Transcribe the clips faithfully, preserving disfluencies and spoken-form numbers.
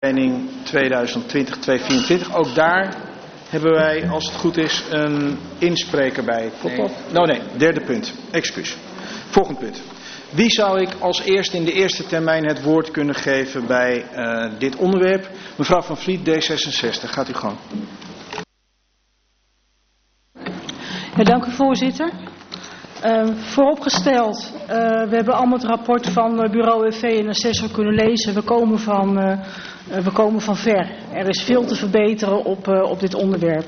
tweeduizend twintig tot tweeduizend vierentwintig. Ook daar hebben wij, als het goed is, een inspreker bij. Klopt dat? Nee. Nou nee, derde punt. Excuus. Volgend punt. Wie zou ik als eerste in de eerste termijn het woord kunnen geven bij uh, dit onderwerp? Mevrouw Van Vliet, D zesenzestig. Gaat u gang. Ja, dank u, voorzitter. Uh, vooropgesteld, uh, we hebben allemaal het rapport van uh, bureau F V en assessor kunnen lezen. We komen van, uh, uh, we komen van ver. Er is veel te verbeteren op, uh, op dit onderwerp.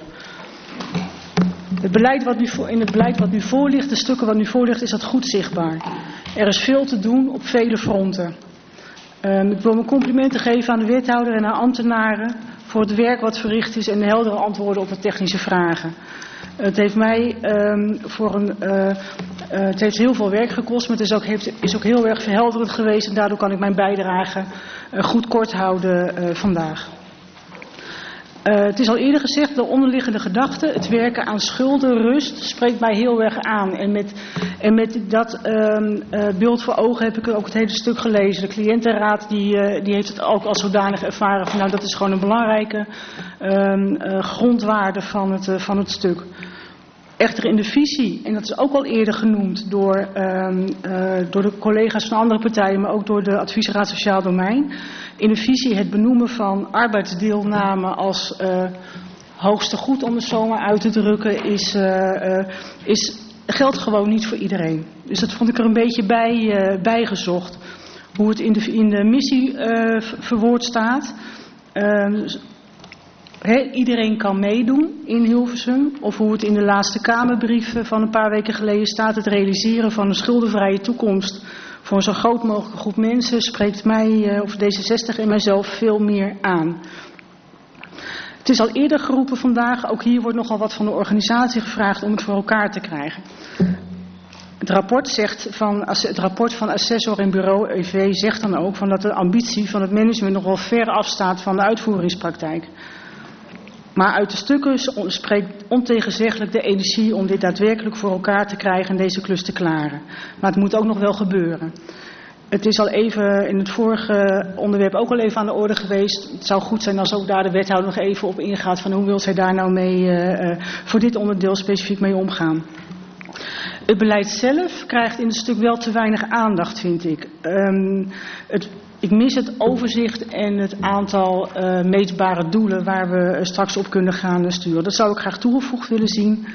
Het beleid wat nu voor, in het beleid wat nu voor ligt, de stukken wat nu voor ligt, is dat goed zichtbaar. Er is veel te doen op vele fronten. Uh, ik wil mijn complimenten geven aan de wethouder en aan ambtenaren voor het werk wat verricht is en de heldere antwoorden op de technische vragen. Het heeft mij um, voor een, uh, uh, het heeft heel veel werk gekost, maar het is ook, heeft, is ook heel erg verhelderend geweest en daardoor kan ik mijn bijdrage uh, goed kort houden uh, vandaag. Uh, het is al eerder gezegd, de onderliggende gedachte, het werken aan schuldenrust, spreekt mij heel erg aan. En met, en met dat um, uh, beeld voor ogen heb ik ook het hele stuk gelezen. De cliëntenraad die, uh, die heeft het ook als zodanig ervaren van nou dat is gewoon een belangrijke um, uh, grondwaarde van het, uh, van het stuk. Echter in de visie, en dat is ook al eerder genoemd door, um, uh, door de collega's van andere partijen, maar ook door de adviesraad Sociaal Domein. In de visie het benoemen van arbeidsdeelname als uh, hoogste goed, om het zo maar uit te drukken, is, uh, uh, is, geldt gewoon niet voor iedereen. Dus dat vond ik er een beetje bij, uh, bijgezocht. Hoe het in de, in de missie uh, verwoord staat. Uh, He, iedereen kan meedoen in Hilversum. Of hoe het in de laatste Kamerbrief van een paar weken geleden staat. Het realiseren van een schuldenvrije toekomst voor een zo groot mogelijke groep mensen spreekt mij, of D zesenzestig en mijzelf, veel meer aan. Het is al eerder geroepen vandaag. Ook hier wordt nogal wat van de organisatie gevraagd om het voor elkaar te krijgen. Het rapport, zegt van, het rapport van assessor en bureau E V zegt dan ook van dat de ambitie van het management nog wel ver afstaat van de uitvoeringspraktijk. Maar uit de stukken spreekt ontegenzeggelijk de energie om dit daadwerkelijk voor elkaar te krijgen en deze klus te klaren. Maar het moet ook nog wel gebeuren. Het is al even in het vorige onderwerp ook al even aan de orde geweest. Het zou goed zijn als ook daar de wethouder nog even op ingaat van hoe wil zij daar nou mee uh, voor dit onderdeel specifiek mee omgaan. Het beleid zelf krijgt in het stuk wel te weinig aandacht, vind ik. Um, het Ik mis het overzicht en het aantal uh, meetbare doelen waar we uh, straks op kunnen gaan uh, sturen. Dat zou ik graag toegevoegd willen zien.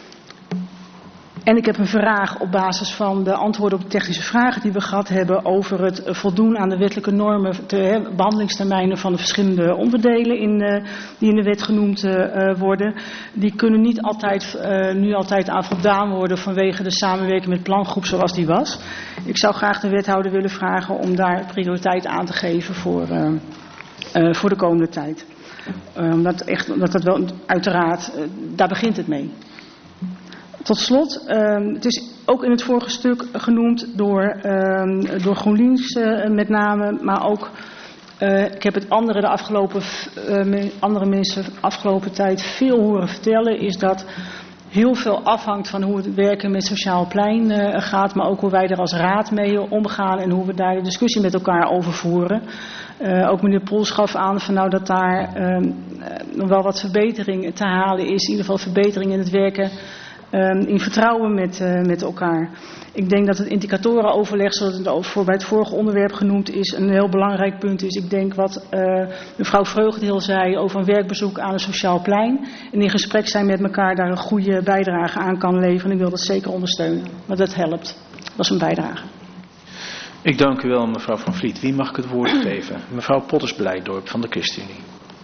En ik heb een vraag op basis van de antwoorden op de technische vragen die we gehad hebben over het uh, voldoen aan de wettelijke normen, de uh, behandelingstermijnen van de verschillende onderdelen in, uh, die in de wet genoemd uh, worden. Die kunnen niet altijd, uh, nu altijd aan voldaan worden vanwege de samenwerking met plangroep zoals die was. Ik zou graag de wethouder willen vragen om daar prioriteit aan te geven voor, uh, uh, voor de komende tijd. Uh, dat, echt, dat, dat wel, uiteraard, uh, daar begint het mee. Tot slot, uh, het is ook in het vorige stuk genoemd door, uh, door GroenLinks uh, met name, maar ook, uh, ik heb het andere, de afgelopen, uh, andere mensen de afgelopen tijd veel horen vertellen, is dat heel veel afhangt van hoe het werken met Sociaal Plein uh, gaat, maar ook hoe wij er als raad mee omgaan en hoe we daar de discussie met elkaar over voeren. Uh, ook meneer Pols gaf aan van nou dat daar uh, nog wel wat verbetering te halen is, in ieder geval verbetering in het werken Um, in vertrouwen met, uh, met elkaar. Ik denk dat het indicatoreenoverleg, zoals het voor bij het vorige onderwerp genoemd is, een heel belangrijk punt is. Ik denk wat uh, mevrouw Vreugdeel zei over een werkbezoek aan een Sociaal Plein. En in gesprek zijn met elkaar daar een goede bijdrage aan kan leveren. Ik wil dat zeker ondersteunen. Maar dat helpt. Dat is een bijdrage. Ik dank u wel, mevrouw Van Vliet. Wie mag ik het woord geven? Mevrouw Potters-Blijdorp van de ChristenUnie.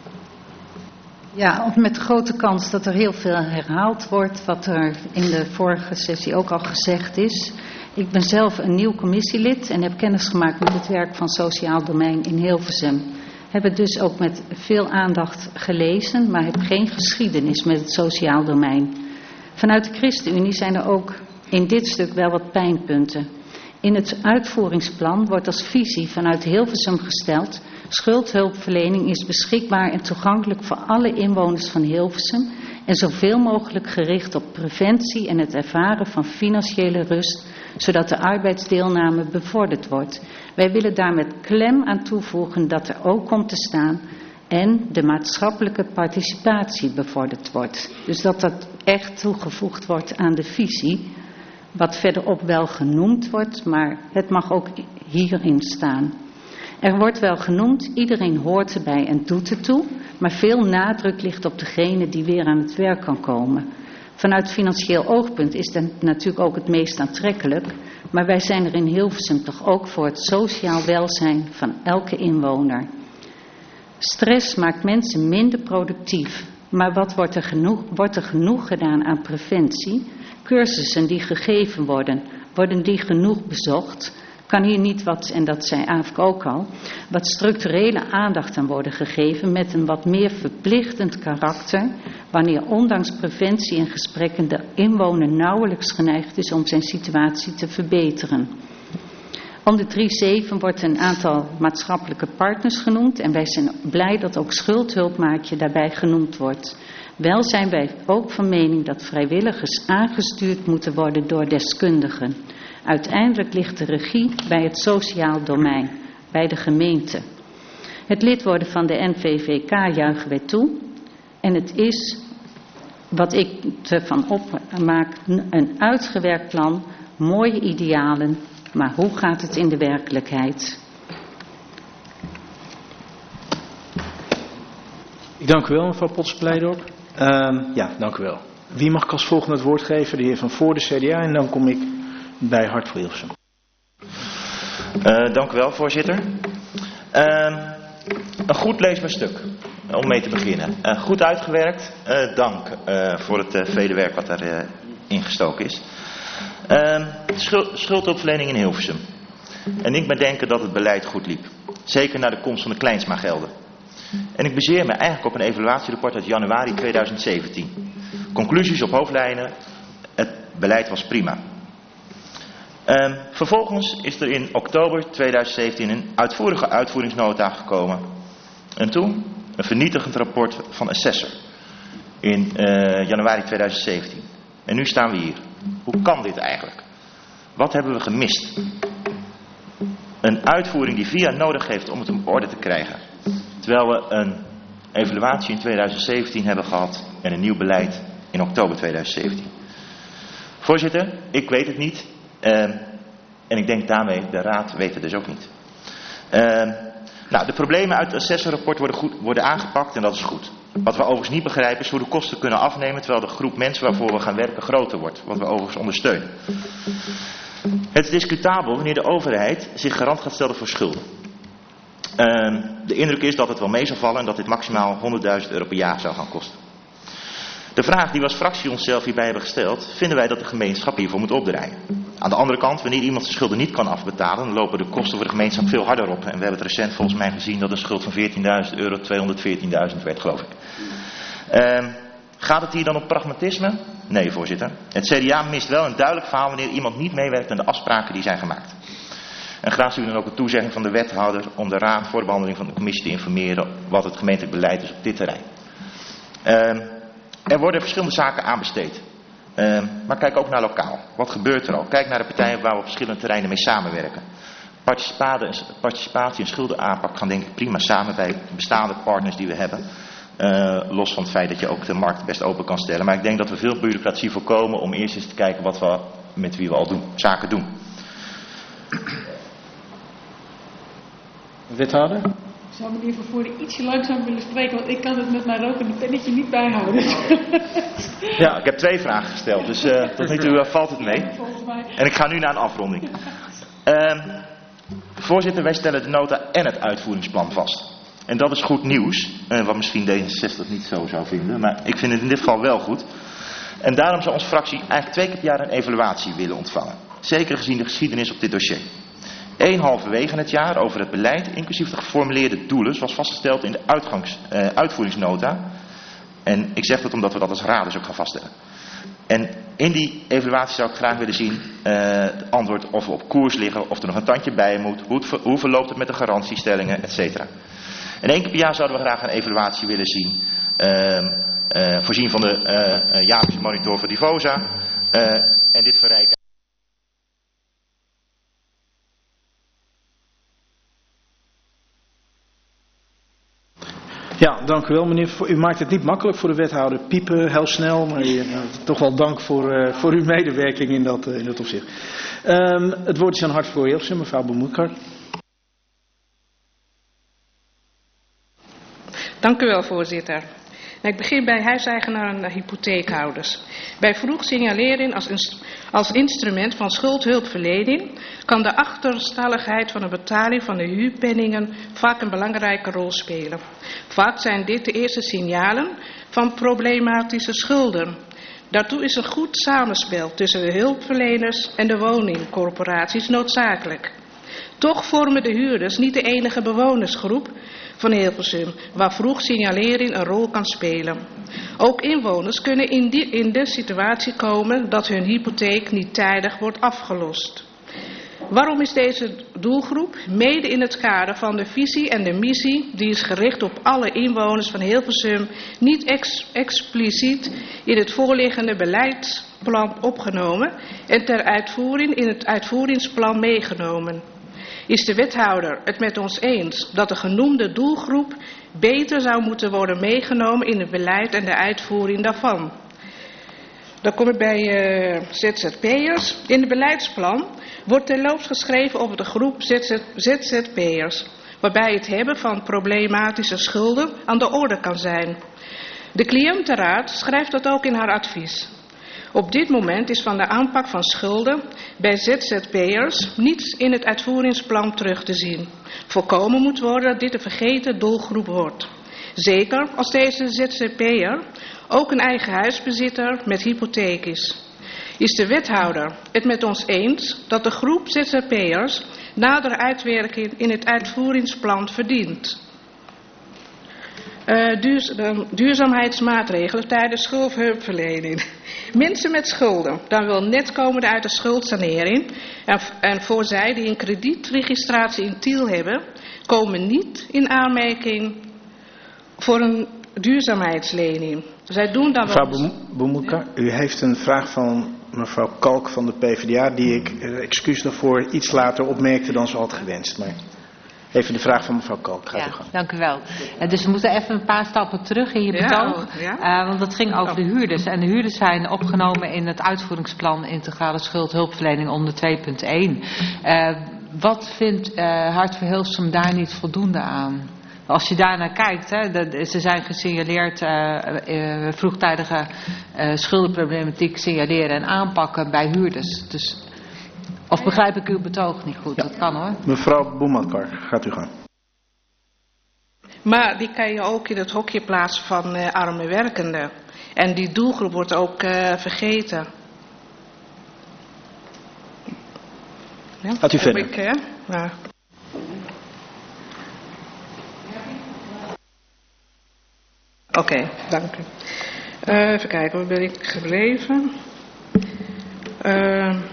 Ja, met de grote kans dat er heel veel herhaald wordt wat er in de vorige sessie ook al gezegd is. Ik ben zelf een nieuw commissielid en heb kennis gemaakt met het werk van Sociaal Domein in Hilversum. Heb het dus ook met veel aandacht gelezen, maar heb geen geschiedenis met het Sociaal Domein. Vanuit de ChristenUnie zijn er ook in dit stuk wel wat pijnpunten. In het uitvoeringsplan wordt als visie vanuit Hilversum gesteld: schuldhulpverlening is beschikbaar en toegankelijk voor alle inwoners van Hilversum en zoveel mogelijk gericht op preventie en het ervaren van financiële rust zodat de arbeidsdeelname bevorderd wordt. Wij willen daar met klem aan toevoegen dat er ook komt te staan en de maatschappelijke participatie bevorderd wordt. Dus dat dat echt toegevoegd wordt aan de visie, wat verderop wel genoemd wordt, maar het mag ook hierin staan. Er wordt wel genoemd, iedereen hoort erbij en doet ertoe, maar veel nadruk ligt op degene die weer aan het werk kan komen. Vanuit financieel oogpunt is dat natuurlijk ook het meest aantrekkelijk, maar wij zijn er in Hilversum toch ook voor het sociaal welzijn van elke inwoner. Stress maakt mensen minder productief, maar wat wordt er genoeg, wordt er genoeg gedaan aan preventie? Cursussen die gegeven worden, worden die genoeg bezocht? Kan hier niet wat, en dat zei Aafke ook al, wat structurele aandacht aan worden gegeven met een wat meer verplichtend karakter, wanneer ondanks preventie en gesprekken de inwoner nauwelijks geneigd is om zijn situatie te verbeteren. Onder drie zeven wordt een aantal maatschappelijke partners genoemd en wij zijn blij dat ook schuldhulpmaatje daarbij genoemd wordt. Wel zijn wij ook van mening dat vrijwilligers aangestuurd moeten worden door deskundigen. Uiteindelijk ligt de regie bij het sociaal domein, bij de gemeente. Het lid worden van de N V V K juichen wij toe. En het is, wat ik ervan opmaak, een uitgewerkt plan, mooie idealen. Maar hoe gaat het in de werkelijkheid? Ik dank u wel, mevrouw Potts-Blijdorp. Um, ja, dank u wel. Wie mag ik als volgende het woord geven? De heer Van Voor, de C D A. En dan kom ik bij Hart voor Hilversum. Uh, dank u wel, voorzitter. Uh, een goed leesbaar stuk, om mee te beginnen. Uh, goed uitgewerkt. Uh, dank uh, voor het uh, vele werk wat daarin uh, ingestoken is. Uh, schuld, schuldhulpverlening in Hilversum. En ik ben denken dat het beleid goed liep. Zeker na de komst van de Kleinsma-gelden. En ik baseer me eigenlijk op een evaluatierapport uit januari tweeduizend zeventien. Conclusies op hoofdlijnen. Het beleid was prima. Uh, vervolgens is er in oktober tweeduizend zeventien een uitvoerige uitvoeringsnota gekomen. En toen een vernietigend rapport van Assessor. In uh, januari tweeduizend zeventien. En nu staan we hier. Hoe kan dit eigenlijk? Wat hebben we gemist? Een uitvoering die vier jaar nodig heeft om het op orde te krijgen. Terwijl we een evaluatie in tweeduizend zeventien hebben gehad en een nieuw beleid in oktober tweeduizend zeventien. Voorzitter, ik weet het niet. Uh, en ik denk daarmee, de raad weet het dus ook niet. Uh, nou, de problemen uit het assessorrapport worden, goed, worden aangepakt en dat is goed. Wat we overigens niet begrijpen is hoe de kosten kunnen afnemen terwijl de groep mensen waarvoor we gaan werken groter wordt. Wat we overigens ondersteunen. Het is discutabel wanneer de overheid zich garant gaat stellen voor schulden. Uh, de indruk is dat het wel mee zal vallen en dat dit maximaal honderdduizend euro per jaar zou gaan kosten. De vraag die we als fractie onszelf hierbij hebben gesteld, vinden wij dat de gemeenschap hiervoor moet opdraaien. Aan de andere kant, wanneer iemand zijn schulden niet kan afbetalen, dan lopen de kosten voor de gemeenschap veel harder op. En we hebben het recent volgens mij gezien dat een schuld van veertienduizend euro tweehonderdveertienduizend werd, geloof ik. Uh, gaat het hier dan om pragmatisme? Nee, voorzitter. Het C D A mist wel een duidelijk verhaal wanneer iemand niet meewerkt aan de afspraken die zijn gemaakt. En graag zien we dan ook een toezegging van de wethouder om de raad voor de behandeling van de commissie te informeren wat het gemeentelijk beleid is op dit terrein. Uh, Er worden verschillende zaken aanbesteed. Uh, maar kijk ook naar lokaal. Wat gebeurt er al? Kijk naar de partijen waar we op verschillende terreinen mee samenwerken. Participatie en schuldenaanpak gaan denk ik prima samen bij de bestaande partners die we hebben. Uh, los van het feit dat je ook de markt best open kan stellen. Maar ik denk dat we veel bureaucratie voorkomen om eerst eens te kijken wat we met wie we al doen, zaken doen. Wethouder? Ik zou meneer Van Voorde ietsje langzaam willen spreken, want ik kan het met mijn rokende pennetje niet bijhouden. Ja, ik heb twee vragen gesteld, dus uh, tot nu toe uh, valt het mee. En ik ga nu naar een afronding. Uh, voorzitter, wij stellen de nota en het uitvoeringsplan vast. En dat is goed nieuws, uh, wat misschien D zesenzestig niet zo zou vinden, maar ik vind het in dit geval wel goed. En daarom zou onze fractie eigenlijk twee keer per jaar een evaluatie willen ontvangen. Zeker gezien de geschiedenis op dit dossier. Eén halverwege het jaar over het beleid, inclusief de geformuleerde doelen, zoals vastgesteld in de uitgangs, uh, uitvoeringsnota. En ik zeg dat omdat we dat als raad dus ook gaan vaststellen. En in die evaluatie zou ik graag willen zien uh, het antwoord of we op koers liggen, of er nog een tandje bij moet, hoe, het, hoe verloopt het met de garantiestellingen, et cetera. En één keer per jaar zouden we graag een evaluatie willen zien, uh, uh, voorzien van de uh, uh, jaarlijkse monitor voor Divosa uh, en dit verrijken. Ja, dank u wel meneer. U maakt het niet makkelijk voor de wethouder. Piepen heel snel, maar uh, toch wel dank voor, uh, voor uw medewerking in dat, uh, in dat opzicht. Um, het woord is aan Hart voor Hilversum, mevrouw Boemoekar. Dank u wel, voorzitter. Ik begin bij huiseigenaren en hypotheekhouders. Bij vroeg signalering als, inst als instrument van schuldhulpverlening kan de achterstalligheid van de betaling van de huurpenningen vaak een belangrijke rol spelen. Vaak zijn dit de eerste signalen van problematische schulden. Daartoe is een goed samenspel tussen de hulpverleners en de woningcorporaties noodzakelijk. Toch vormen de huurders niet de enige bewonersgroep van Hilversum, waar vroeg signalering een rol kan spelen. Ook inwoners kunnen in, die, in de situatie komen dat hun hypotheek niet tijdig wordt afgelost. Waarom is deze doelgroep, mede in het kader van de visie en de missie, die is gericht op alle inwoners van Hilversum, niet ex expliciet in het voorliggende beleidsplan opgenomen en ter uitvoering in het uitvoeringsplan meegenomen? Is de wethouder het met ons eens dat de genoemde doelgroep beter zou moeten worden meegenomen in het beleid en de uitvoering daarvan? Dan kom ik bij uh, Z Z P'ers. In het beleidsplan wordt terloops geschreven over de groep Z Z P'ers, waarbij het hebben van problematische schulden aan de orde kan zijn. De cliëntenraad schrijft dat ook in haar advies. Op dit moment is van de aanpak van schulden bij Z Z P'ers niets in het uitvoeringsplan terug te zien. Voorkomen moet worden dat dit een vergeten doelgroep wordt. Zeker als deze Z Z P'er ook een eigen huisbezitter met hypotheek is. Is de wethouder het met ons eens dat de groep Z Z P'ers nadere uitwerking in het uitvoeringsplan verdient? Uh, duurz duurzaamheidsmaatregelen tijdens schuldhulpverlening. Mensen met schulden, dan wel net komende uit de schuldsanering en, en voor zij die een kredietregistratie in Tiel hebben, komen niet in aanmerking voor een duurzaamheidslening. Zij doen dan wel... Mevrouw Boemoekar, u heeft een vraag van mevrouw Kalk van de PvdA die ik, uh, excuus daarvoor, iets later opmerkte dan ze had gewenst. Maar... Even de vraag van mevrouw Kalk. Gaat ja, u gaan. Dank u wel. Uh, dus we moeten even een paar stappen terug in je betoog. Ja, ja. Uh, want dat ging over de huurders. En de huurders zijn opgenomen in het uitvoeringsplan integrale schuldhulpverlening onder twee punt één. Uh, wat vindt uh, Hart voor Hilversum daar niet voldoende aan? Als je daarnaar kijkt, hè, de, ze zijn gesignaleerd uh, uh, vroegtijdige uh, schuldenproblematiek signaleren en aanpakken bij huurders. Dus... Of begrijp ik uw betoog niet goed? Ja. Dat kan hoor. Mevrouw Boemoekar, gaat u gaan. Maar die kan je ook in het hokje plaatsen van uh, arme werkenden. En die doelgroep wordt ook uh, vergeten. Ja, gaat u verder. Ik, uh, ja. Oké, okay, dank u. Uh, even kijken, waar ben ik gebleven? Uh,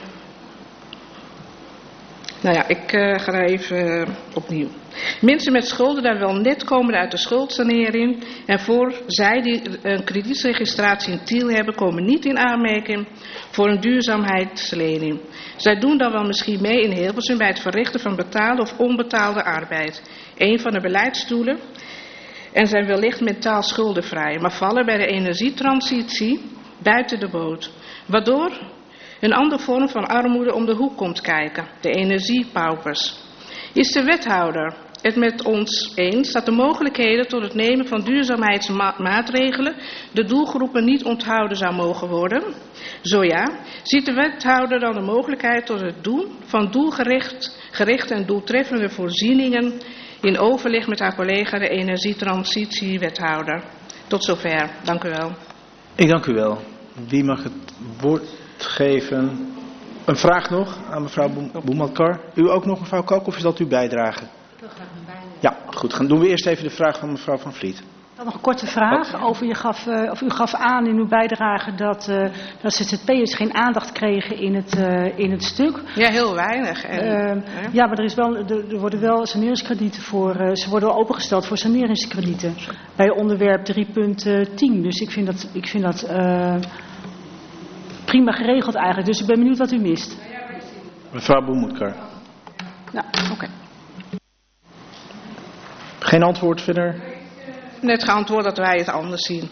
Nou ja, ik uh, ga er even uh, opnieuw. Mensen met schulden daar wel net komen uit de schuldsanering. En voor zij die een kredietregistratie in Tiel hebben, komen niet in aanmerking voor een duurzaamheidslening. Zij doen dan wel misschien mee in Hilversum bij het verrichten van betaalde of onbetaalde arbeid. Een van de beleidsdoelen. En zijn wellicht mentaal schuldenvrij, maar vallen bij de energietransitie buiten de boot. Waardoor een andere vorm van armoede om de hoek komt kijken, de energiepaupers. Is de wethouder het met ons eens dat de mogelijkheden tot het nemen van duurzaamheidsmaatregelen de doelgroepen niet onthouden zou mogen worden? Zo ja, ziet de wethouder dan de mogelijkheid tot het doen van doelgericht gerichte en doeltreffende voorzieningen in overleg met haar collega de energietransitiewethouder? Tot zover. Dank u wel. Ik dank u wel. Wie mag het woord geven? Een vraag nog aan mevrouw Boemoekar. U ook nog, mevrouw Kalk, of is dat uw bijdrage? Ik wil graag een bijdrage. Ja, goed. Dan doen we eerst even de vraag van mevrouw Van Vliet. Dan nog een korte vraag. Over, je gaf, uh, of u gaf aan in uw bijdrage dat, uh, dat Z Z P'ers geen aandacht kregen in het, uh, in het stuk. Ja, heel weinig. En, uh, ja. ja, maar er, is wel, er, er worden wel saneringskredieten voor, uh, ze worden wel opengesteld voor saneringskredieten. Bij onderwerp drie punt tien. Dus ik vind dat, ik vind dat uh, prima geregeld eigenlijk. Dus ik ben benieuwd wat u mist. Mevrouw Boemoekar. Ja, oké. Okay. Geen antwoord verder? net geantwoord dat wij het anders zien.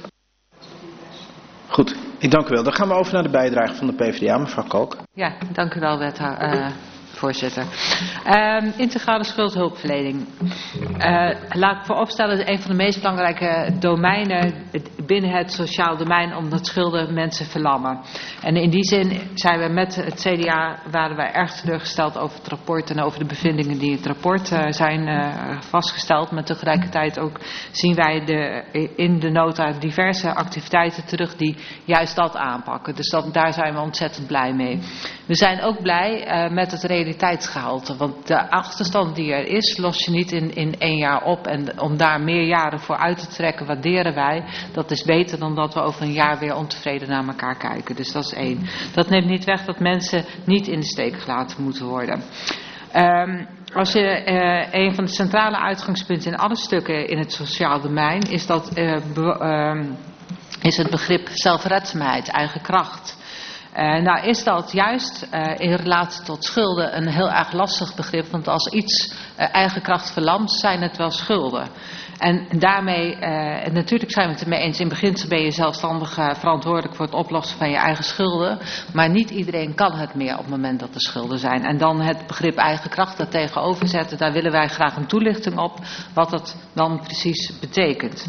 Goed, ik dank u wel. Dan gaan we over naar de bijdrage van de PvdA, mevrouw Kalk. Ja, dank u wel, wethouder. Uh, Voorzitter. Um, integrale schuldhulpverlening. Uh, laat ik vooropstellen, dat is een van de meest belangrijke domeinen binnen het sociaal domein, omdat schulden mensen verlammen. En in die zin zijn we met het C D A, waren wij erg teleurgesteld over het rapport en over de bevindingen die in het rapport uh, zijn uh, vastgesteld. Maar tegelijkertijd ook zien wij de, in de nota diverse activiteiten terug die juist dat aanpakken. Dus dat, daar zijn we ontzettend blij mee. We zijn ook blij uh, met het realiteitsgehalte. Want de achterstand die er is, los je niet in, in één jaar op. En om daar meer jaren voor uit te trekken, waarderen wij. Dat is beter dan dat we over een jaar weer ontevreden naar elkaar kijken. Dus dat is één. Dat neemt niet weg dat mensen niet in de steek gelaten moeten worden. Um, als je uh, een van de centrale uitgangspunten in alle stukken in het sociaal domein is dat uh, be, uh, is het begrip zelfredzaamheid, eigen kracht. Uh, nou is dat juist uh, in relatie tot schulden een heel erg lastig begrip. Want als iets uh, eigen kracht verlamt, zijn het wel schulden. En daarmee, uh, natuurlijk zijn we het ermee eens, in beginsel ben je zelfstandig uh, verantwoordelijk voor het oplossen van je eigen schulden. Maar niet iedereen kan het meer op het moment dat er schulden zijn. En dan het begrip eigen kracht daar tegenover zetten, daar willen wij graag een toelichting op wat dat dan precies betekent.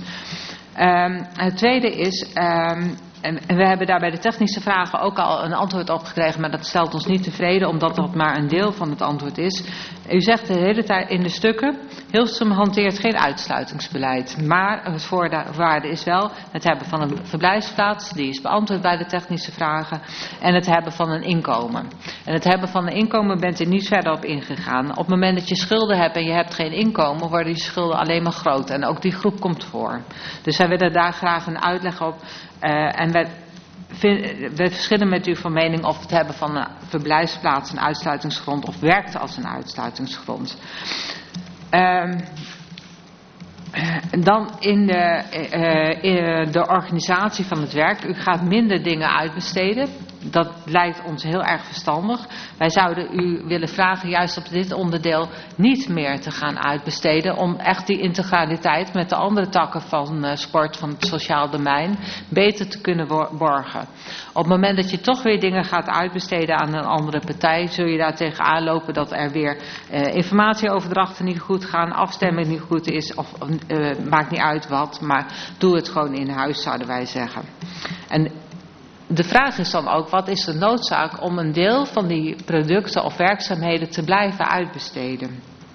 Um, het tweede is, um, en we hebben daar bij de technische vragen ook al een antwoord op gekregen, maar dat stelt ons niet tevreden, omdat dat maar een deel van het antwoord is. U zegt de hele tijd in de stukken, Hilversum hanteert geen uitsluitingsbeleid. Maar het voorwaarde is wel het hebben van een verblijfsplaats, die is beantwoord bij de technische vragen, en het hebben van een inkomen. En het hebben van een inkomen bent u niet verder op ingegaan. Op het moment dat je schulden hebt en je hebt geen inkomen, worden die schulden alleen maar groter. En ook die groep komt voor. Dus wij willen daar graag een uitleg op. Uh, en wij, vind, wij verschillen met u van mening of het hebben van een verblijfsplaats een uitsluitingsgrond of werkt als een uitsluitingsgrond. Uh, dan in de, uh, in de organisatie van het werk. U gaat minder dingen uitbesteden. Dat lijkt ons heel erg verstandig. Wij zouden u willen vragen juist op dit onderdeel niet meer te gaan uitbesteden. Om echt die integraliteit met de andere takken van uh, sport, van het sociaal domein, beter te kunnen borgen. Op het moment dat je toch weer dingen gaat uitbesteden aan een andere partij, zul je daar tegenaan lopen dat er weer uh, informatieoverdrachten niet goed gaan, afstemming niet goed is, of uh, maakt niet uit wat, maar doe het gewoon in huis, zouden wij zeggen. En de vraag is dan ook, wat is de noodzaak om een deel van die producten of werkzaamheden te blijven uitbesteden?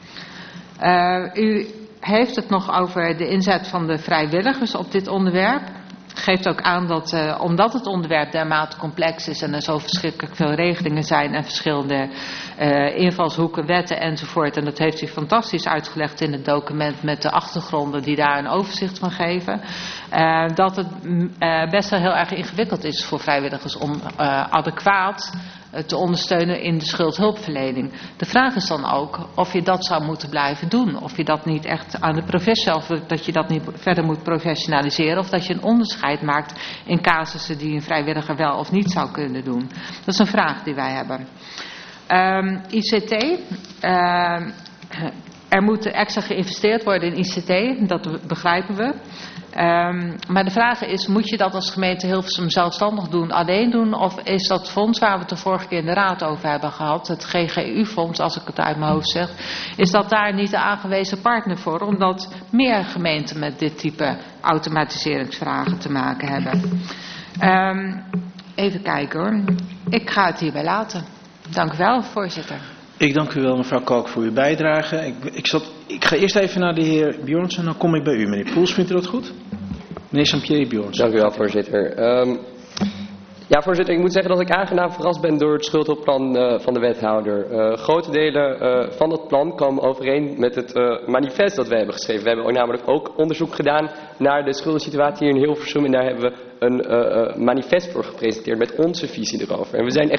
Uh, u heeft het nog over de inzet van de vrijwilligers op dit onderwerp. Geeft ook aan dat, uh, omdat het onderwerp dermate complex is en er zo verschrikkelijk veel regelingen zijn en verschillende uh, invalshoeken, wetten enzovoort. En dat heeft u fantastisch uitgelegd in het document met de achtergronden die daar een overzicht van geven. Uh, dat het uh, best wel heel erg ingewikkeld is voor vrijwilligers om uh, adequaat te ondersteunen in de schuldhulpverlening. De vraag is dan ook of je dat zou moeten blijven doen. Of je dat niet echt aan de professie, of dat je dat niet verder moet professionaliseren. Of dat je een onderscheid maakt in casussen die een vrijwilliger wel of niet zou kunnen doen. Dat is een vraag die wij hebben. Um, I C T. Uh, er moet extra geïnvesteerd worden in I C T. Dat begrijpen we. Um, maar de vraag is, moet je dat als gemeente Hilversum zelfstandig doen, alleen doen? Of is dat fonds waar we het de vorige keer in de raad over hebben gehad, het G G U-fonds, als ik het uit mijn hoofd zeg, is dat daar niet de aangewezen partner voor? Omdat meer gemeenten met dit type automatiseringsvragen te maken hebben. Um, even kijken hoor. Ik ga het hierbij laten. Dank u wel, voorzitter. Ik dank u wel, mevrouw Kalk, voor uw bijdrage. Ik, ik, zat, ik ga eerst even naar de heer Bjornsen en dan kom ik bij u. Meneer Poels, vindt u dat goed? Meneer Saint-Pierre Bjornsen. Dank u wel, voorzitter. Um, ja, voorzitter, ik moet zeggen dat ik aangenaam verrast ben door het schuldhulpplan uh, van de wethouder. Uh, grote delen uh, van dat plan komen overeen met het uh, manifest dat we hebben geschreven. We hebben ook namelijk ook onderzoek gedaan naar de schuldensituatie hier in Hilversum en daar hebben we een uh, uh, manifest voor gepresenteerd met onze visie erover. En we zijn echt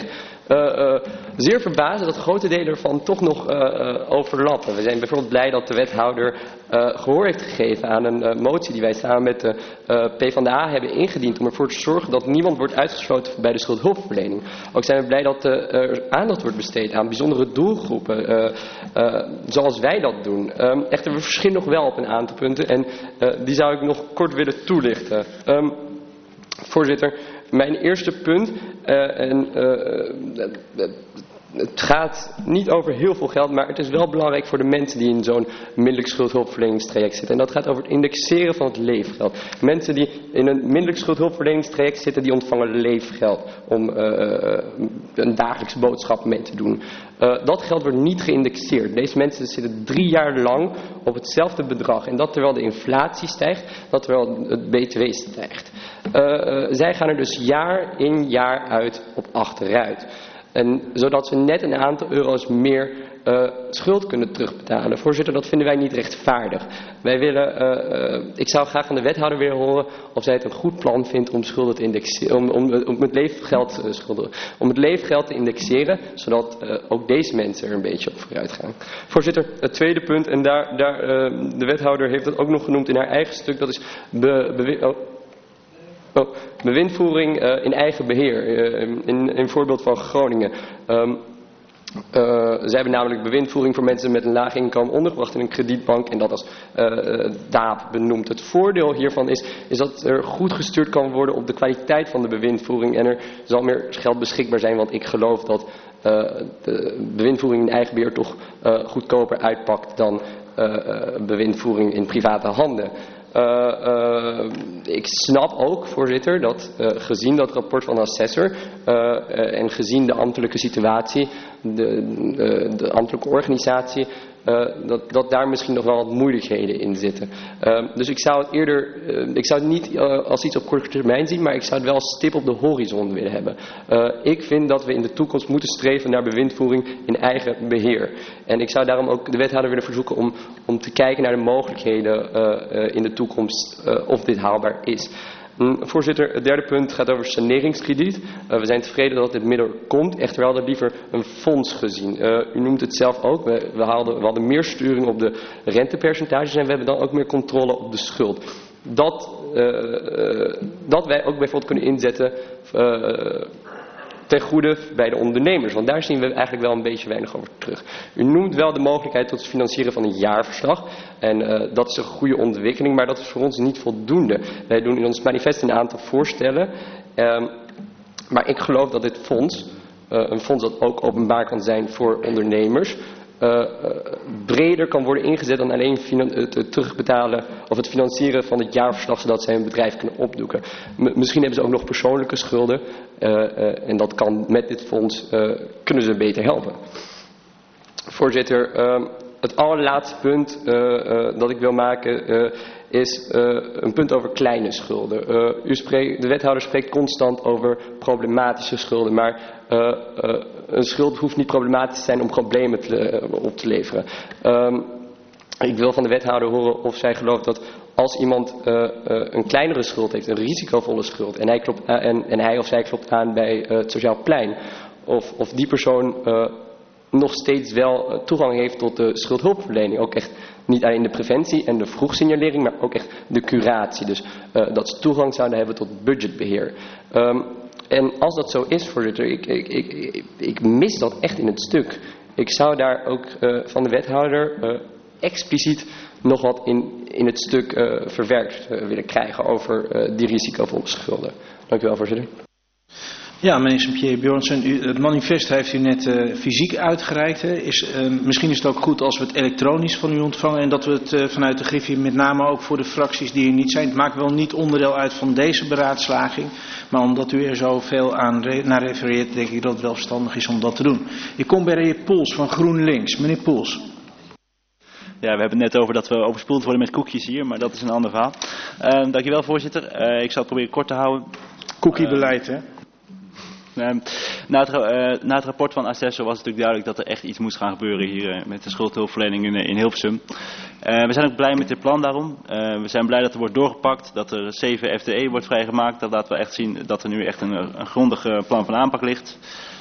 uh, uh, zeer verbazen dat grote delen ervan toch nog uh, uh, overlappen. We zijn bijvoorbeeld blij dat de wethouder uh, gehoor heeft gegeven aan een uh, motie die wij samen met de uh, PvdA hebben ingediend om ervoor te zorgen dat niemand wordt uitgesloten bij de schuldhulpverlening. Ook zijn we blij dat uh, er aandacht wordt besteed aan bijzondere doelgroepen, uh, uh, zoals wij dat doen. Um, echter, we verschillen nog wel op een aantal punten en uh, die zou ik nog kort willen toelichten. Um, voorzitter, mijn eerste punt, uh, en, uh, uh, het gaat niet over heel veel geld, maar het is wel belangrijk voor de mensen die in zo'n middelijk schuldhulpverleningstraject zitten. En dat gaat over het indexeren van het leefgeld. Mensen die in een middelijk schuldhulpverleningstraject zitten, die ontvangen leefgeld om uh, een dagelijkse boodschap mee te doen. Uh, dat geld wordt niet geïndexeerd. Deze mensen zitten drie jaar lang op hetzelfde bedrag. En dat terwijl de inflatie stijgt, dat terwijl het B T W stijgt. Uh, uh, zij gaan er dus jaar in jaar uit op achteruit. En zodat ze net een aantal euro's meer uh, schuld kunnen terugbetalen. Voorzitter, dat vinden wij niet rechtvaardig. Wij willen, uh, uh, ik zou graag van de wethouder willen horen of zij het een goed plan vindt om schulden te indexeren, om, om, om, het, leefgeld, uh, schulden, om het leefgeld te indexeren, zodat uh, ook deze mensen er een beetje op vooruit gaan. Voorzitter, het tweede punt, en daar, daar uh, de wethouder heeft het ook nog genoemd in haar eigen stuk, dat is be, be, oh, Oh, bewindvoering uh, in eigen beheer, uh, in een voorbeeld van Groningen. Um, uh, zij hebben namelijk bewindvoering voor mensen met een laag inkomen ondergebracht in een kredietbank en dat als uh, uh, D A A P benoemd. Het voordeel hiervan is, is dat er goed gestuurd kan worden op de kwaliteit van de bewindvoering en er zal meer geld beschikbaar zijn, want ik geloof dat uh, de bewindvoering in eigen beheer toch uh, goedkoper uitpakt dan uh, uh, bewindvoering in private handen. Uh, uh, ik snap ook, voorzitter, dat uh, gezien dat rapport van de assessor uh, uh, en gezien de ambtelijke situatie, de, uh, de ambtelijke organisatie, uh, dat, dat daar misschien nog wel wat moeilijkheden in zitten. Uh, dus ik zou het eerder, uh, ik zou het niet uh, als iets op korte termijn zien, maar ik zou het wel als stip op de horizon willen hebben. Uh, ik vind dat we in de toekomst moeten streven naar bewindvoering in eigen beheer. En ik zou daarom ook de wethouder willen verzoeken om, om te kijken naar de mogelijkheden uh, uh, in de toekomst uh, of dit haalbaar is. Mm, voorzitter, het derde punt gaat over saneringskrediet. Uh, we zijn tevreden dat dit middel komt. Echter, we hadden liever een fonds gezien. Uh, u noemt het zelf ook. We, we, hadden, we hadden meer sturing op de rentepercentages en we hebben dan ook meer controle op de schuld. Dat, uh, uh, dat wij ook bijvoorbeeld kunnen inzetten uh, ten goede bij de ondernemers. Want daar zien we eigenlijk wel een beetje weinig over terug. U noemt wel de mogelijkheid tot het financieren van een jaarverslag. En uh, dat is een goede ontwikkeling, maar dat is voor ons niet voldoende. Wij doen in ons manifest een aantal voorstellen. Um, maar ik geloof dat dit fonds, uh, een fonds dat ook openbaar kan zijn voor ondernemers, Uh, uh, breder kan worden ingezet dan alleen het terugbetalen of het financieren van het jaarverslag, zodat zij hun bedrijf kunnen opdoeken. M misschien hebben ze ook nog persoonlijke schulden uh, uh, en dat kan met dit fonds, uh, kunnen ze beter helpen. Voorzitter, uh, het allerlaatste punt uh, uh, dat ik wil maken uh, is uh, een punt over kleine schulden. Uh, u spreekt, de wethouder spreekt constant over problematische schulden, maar uh, uh, een schuld hoeft niet problematisch te zijn om problemen te, uh, op te leveren. Um, ik wil van de wethouder horen of zij gelooft dat als iemand uh, uh, een kleinere schuld heeft, een risicovolle schuld, en hij, klopt, uh, en, en hij of zij klopt aan bij uh, het Sociaal Plein, of, of die persoon uh, nog steeds wel toegang heeft tot de schuldhulpverlening. Ook echt niet alleen de preventie en de vroegsignalering, maar ook echt de curatie. Dus uh, dat ze toegang zouden hebben tot budgetbeheer. Um, en als dat zo is, voorzitter, ik, ik, ik, ik mis dat echt in het stuk. Ik zou daar ook uh, van de wethouder uh, expliciet nog wat in, in het stuk uh, verwerkt uh, willen krijgen over uh, die risicovolle schulden. Dank u wel, voorzitter. Ja, meneer Saint-Pierre Bjornsen, u, het manifest heeft u net uh, fysiek uitgereikt. Hè. Is, uh, misschien is het ook goed als we het elektronisch van u ontvangen en dat we het uh, vanuit de Griffie, met name ook voor de fracties die er niet zijn. Het maakt wel niet onderdeel uit van deze beraadslaging, maar omdat u er zoveel aan re naar refereert, denk ik dat het wel verstandig is om dat te doen. Ik kom bij de heer Poels van GroenLinks. Meneer Poels. Ja, we hebben het net over dat we overspoeld worden met koekjes hier, maar dat is een ander verhaal. Uh, dankjewel, voorzitter. Uh, ik zal het proberen kort te houden. Cookiebeleid, hè? Uh, na, het, uh, na het rapport van Assessor was het natuurlijk duidelijk dat er echt iets moest gaan gebeuren hier uh, met de schuldhulpverlening in, in Hilversum. Uh, we zijn ook blij met dit plan daarom. Uh, we zijn blij dat er wordt doorgepakt, dat er zeven F T E wordt vrijgemaakt. Dat laten we echt zien dat er nu echt een, een grondig plan van aanpak ligt.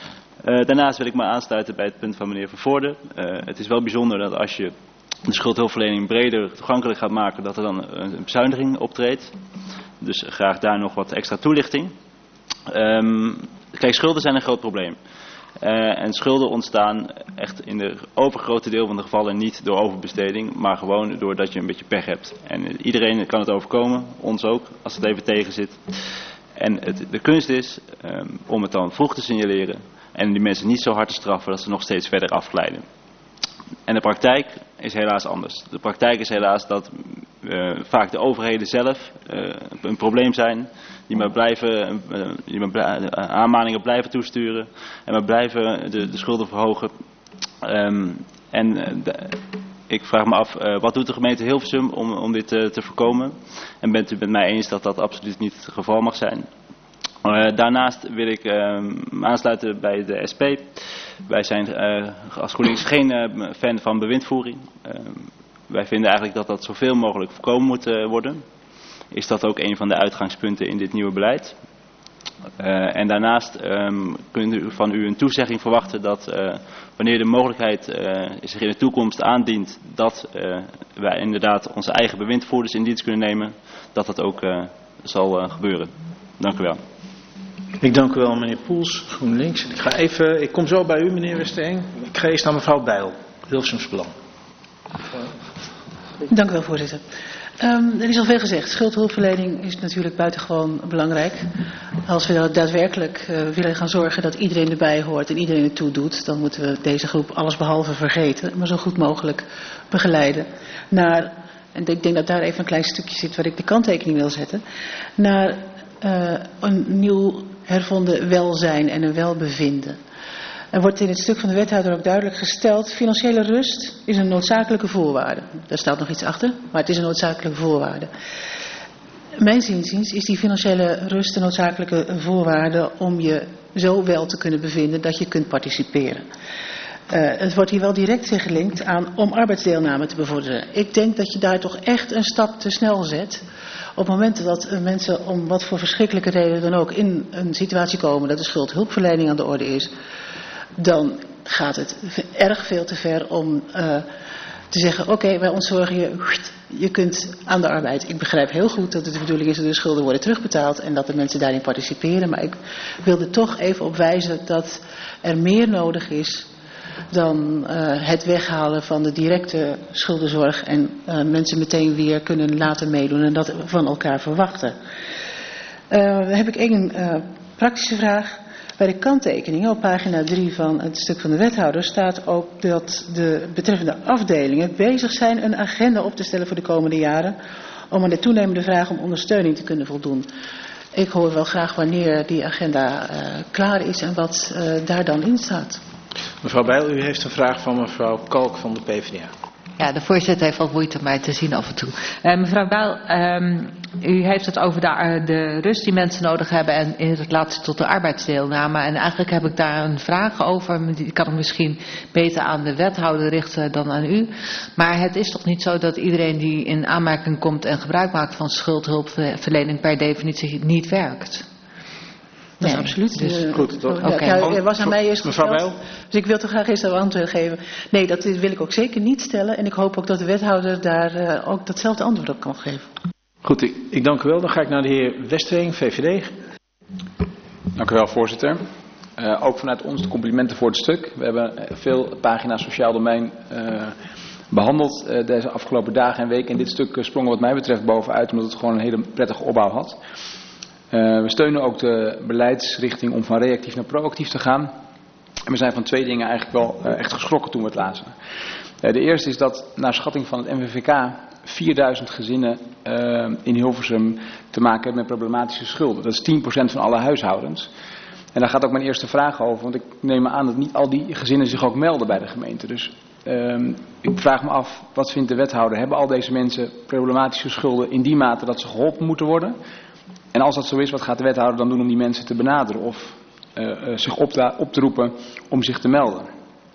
Uh, daarnaast wil ik me aansluiten bij het punt van meneer Vervoorde. Uh, het is wel bijzonder dat als je de schuldhulpverlening breder toegankelijk gaat maken, dat er dan een bezuiniging optreedt. Dus graag daar nog wat extra toelichting. Um, kijk, schulden zijn een groot probleem. Uh, en schulden ontstaan echt in de overgrote deel van de gevallen niet door overbesteding, maar gewoon doordat je een beetje pech hebt. En iedereen kan het overkomen, ons ook, als het even tegen zit. En het, de kunst is um, om het dan vroeg te signaleren en die mensen niet zo hard te straffen dat ze nog steeds verder afglijden. En de praktijk is helaas anders. De praktijk is helaas dat uh, vaak de overheden zelf uh, een probleem zijn. Die maar blijven, uh, die maar bl- aanmaningen blijven toesturen. En maar blijven de, de schulden verhogen. Um, en uh, de, ik vraag me af, uh, wat doet de gemeente Hilversum om, om dit uh, te voorkomen? En bent u met mij eens dat dat absoluut niet het geval mag zijn? Uh, daarnaast wil ik uh, aansluiten bij de S P. Wij zijn uh, als GroenLinks geen uh, fan van bewindvoering. Uh, wij vinden eigenlijk dat dat zoveel mogelijk voorkomen moet uh, worden. Is dat ook een van de uitgangspunten in dit nieuwe beleid. Uh, en daarnaast um, kunt u van u een toezegging verwachten dat uh, wanneer de mogelijkheid uh, zich in de toekomst aandient dat uh, wij inderdaad onze eigen bewindvoerders in dienst kunnen nemen, dat dat ook uh, zal uh, gebeuren. Dank u wel. Ik dank u wel, meneer Poels, GroenLinks. Ik, ga even, ik kom zo bij u, meneer Westering. Ik ga eerst naar mevrouw Bijl, Hilversums Belang. Dank u wel, voorzitter. Um, er is al veel gezegd. Schuldhulpverlening is natuurlijk buitengewoon belangrijk. Als we daadwerkelijk uh, willen gaan zorgen dat iedereen erbij hoort en iedereen het toe doet, dan moeten we deze groep allesbehalve vergeten, maar zo goed mogelijk begeleiden naar, en ik denk dat daar even een klein stukje zit waar ik de kanttekening wil zetten, naar uh, een nieuw hervonden welzijn en een welbevinden. Er wordt in het stuk van de wethouder ook duidelijk gesteld, financiële rust is een noodzakelijke voorwaarde. Daar staat nog iets achter, maar het is een noodzakelijke voorwaarde. Mijns inziens is die financiële rust een noodzakelijke voorwaarde om je zo wel te kunnen bevinden dat je kunt participeren. Uh, het wordt hier wel direct gelinkt aan om arbeidsdeelname te bevorderen. Ik denk dat je daar toch echt een stap te snel zet. Op het moment dat uh, mensen om wat voor verschrikkelijke reden dan ook in een situatie komen dat de schuldhulpverlening aan de orde is, dan gaat het erg veel te ver om uh, te zeggen, oké, okay, wij ontzorgen je, je kunt aan de arbeid. Ik begrijp heel goed dat het de bedoeling is dat de schulden worden terugbetaald en dat de mensen daarin participeren, maar ik wilde toch even op wijzen dat er meer nodig is dan uh, het weghalen van de directe schuldenzorg en uh, mensen meteen weer kunnen laten meedoen en dat van elkaar verwachten. Uh, dan heb ik één uh, praktische vraag. Bij de kanttekeningen op pagina drie van het stuk van de wethouder staat ook dat de betreffende afdelingen bezig zijn een agenda op te stellen voor de komende jaren om aan de toenemende vraag om ondersteuning te kunnen voldoen. Ik hoor wel graag wanneer die agenda uh, klaar is en wat uh, daar dan in staat. Mevrouw Bijl, u heeft een vraag van mevrouw Kalk van de PvdA. Ja, de voorzitter heeft wel moeite om mij te zien af en toe. Uh, mevrouw Bijl, um, u heeft het over de, uh, de rust die mensen nodig hebben en in relatie tot de arbeidsdeelname. En eigenlijk heb ik daar een vraag over. Die kan ik misschien beter aan de wethouder richten dan aan u. Maar het is toch niet zo dat iedereen die in aanmerking komt en gebruik maakt van schuldhulpverlening per definitie niet werkt? Dat nee, is absoluut. Dus, uh, goed, dat, ja, okay. ja, er was aan mij eerst mevrouw gesteld, dus ik wil toch graag eerst een antwoord geven. Nee, dat wil ik ook zeker niet stellen. En ik hoop ook dat de wethouder daar uh, ook datzelfde antwoord op kan geven. Goed, ik, ik dank u wel. Dan ga ik naar de heer Westering, V V D. Dank u wel, voorzitter. Uh, ook vanuit ons de complimenten voor het stuk. We hebben veel pagina's sociaal domein uh, behandeld uh, deze afgelopen dagen en weken. En dit stuk uh, sprong wat mij betreft bovenuit, omdat het gewoon een hele prettige opbouw had. Uh, we steunen ook de beleidsrichting om van reactief naar proactief te gaan. En we zijn van twee dingen eigenlijk wel uh, echt geschrokken toen we het lazen. Uh, de eerste is dat naar schatting van het M V V K vierduizend gezinnen uh, in Hilversum te maken hebben met problematische schulden. Dat is tien procent van alle huishoudens. En daar gaat ook mijn eerste vraag over, want ik neem aan dat niet al die gezinnen zich ook melden bij de gemeente. Dus uh, ik vraag me af, wat vindt de wethouder? Hebben al deze mensen problematische schulden in die mate dat ze geholpen moeten worden? En als dat zo is, wat gaat de wethouder dan doen om die mensen te benaderen of uh, uh, zich op te, op te roepen om zich te melden?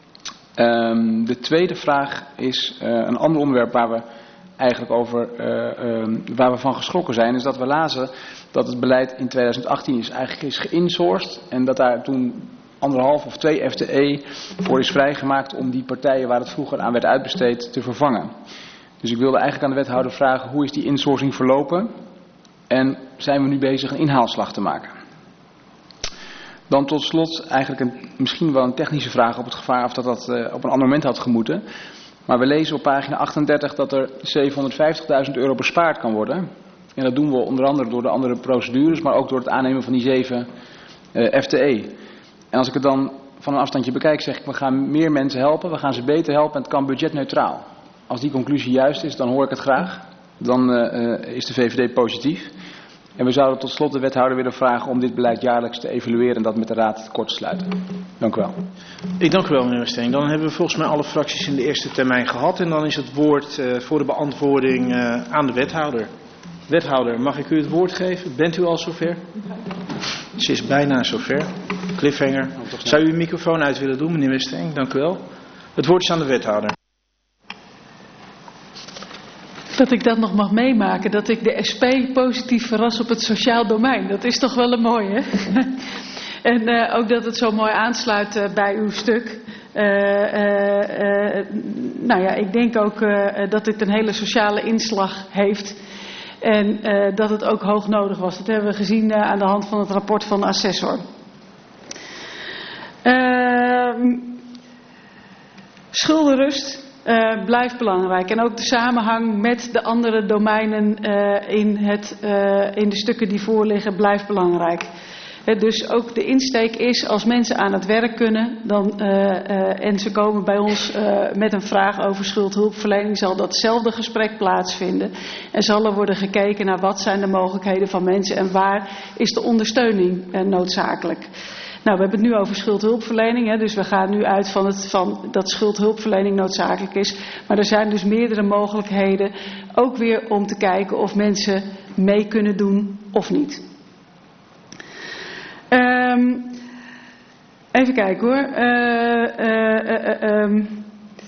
Um, de tweede vraag is uh, een ander onderwerp waar we eigenlijk over, uh, um, waar we van geschrokken zijn, is dat we lazen dat het beleid in tweeduizend achttien is eigenlijk is geïnsourced en dat daar toen anderhalf of twee F T E voor is vrijgemaakt om die partijen waar het vroeger aan werd uitbesteed te vervangen. Dus ik wilde eigenlijk aan de wethouder vragen, hoe is die insourcing verlopen en zijn we nu bezig een inhaalslag te maken? Dan tot slot eigenlijk een, misschien wel een technische vraag op het gevaar of dat dat uh, op een ander moment had gemoeten. Maar we lezen op pagina achtendertig dat er zevenhonderdvijftigduizend euro bespaard kan worden. En dat doen we onder andere door de andere procedures, maar ook door het aannemen van die zeven uh, F T E. En als ik het dan van een afstandje bekijk, zeg ik, we gaan meer mensen helpen, we gaan ze beter helpen en het kan budgetneutraal. Als die conclusie juist is, dan hoor ik het graag. Dan uh, is de V V D positief. En we zouden tot slot de wethouder willen vragen om dit beleid jaarlijks te evalueren en dat met de raad kort te sluiten. Dank u wel. Ik dank u wel, meneer Westering. Dan hebben we volgens mij alle fracties in de eerste termijn gehad. En dan is het woord uh, voor de beantwoording uh, aan de wethouder. Wethouder, mag ik u het woord geven? Bent u al zover? Ze is bijna zover. Cliffhanger. Zou u uw microfoon uit willen doen, meneer Westering? Dank u wel. Het woord is aan de wethouder. Dat ik dat nog mag meemaken, dat ik de S P positief verras op het sociaal domein. Dat is toch wel een mooie. En uh, ook dat het zo mooi aansluit uh, bij uw stuk. Uh, uh, uh, nou ja, ik denk ook uh, dat dit een hele sociale inslag heeft. En uh, dat het ook hoog nodig was. Dat hebben we gezien uh, aan de hand van het rapport van de assessor. Uh, schuldenrust. Uh, blijft belangrijk. En ook de samenhang met de andere domeinen uh, in, het, uh, in de stukken die voorliggen blijft belangrijk. He, dus ook de insteek is, als mensen aan het werk kunnen dan, uh, uh, en ze komen bij ons uh, met een vraag over schuldhulpverlening, zal datzelfde gesprek plaatsvinden. En zal er worden gekeken naar wat zijn de mogelijkheden van mensen en waar is de ondersteuning uh, noodzakelijk. Nou, we hebben het nu over schuldhulpverlening, hè, dus we gaan nu uit van, het, van dat schuldhulpverlening noodzakelijk is. Maar er zijn dus meerdere mogelijkheden, ook weer om te kijken of mensen mee kunnen doen of niet. Um, even kijken hoor. Uh, uh, uh, uh, um.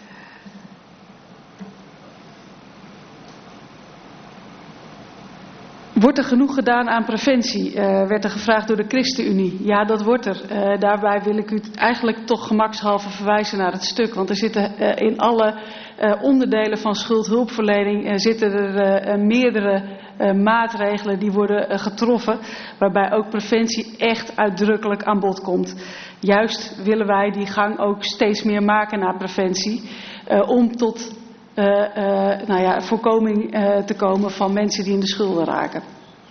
Wordt er genoeg gedaan aan preventie? Uh, werd er gevraagd door de ChristenUnie. Ja, dat wordt er. Uh, daarbij wil ik u eigenlijk toch gemakshalve verwijzen naar het stuk. Want er zitten uh, in alle uh, onderdelen van schuldhulpverlening uh, zitten er uh, uh, meerdere uh, maatregelen die worden uh, getroffen. Waarbij ook preventie echt uitdrukkelijk aan bod komt. Juist willen wij die gang ook steeds meer maken naar preventie. Uh, om tot Uh, uh, nou ja, voorkoming uh, te komen van mensen die in de schulden raken.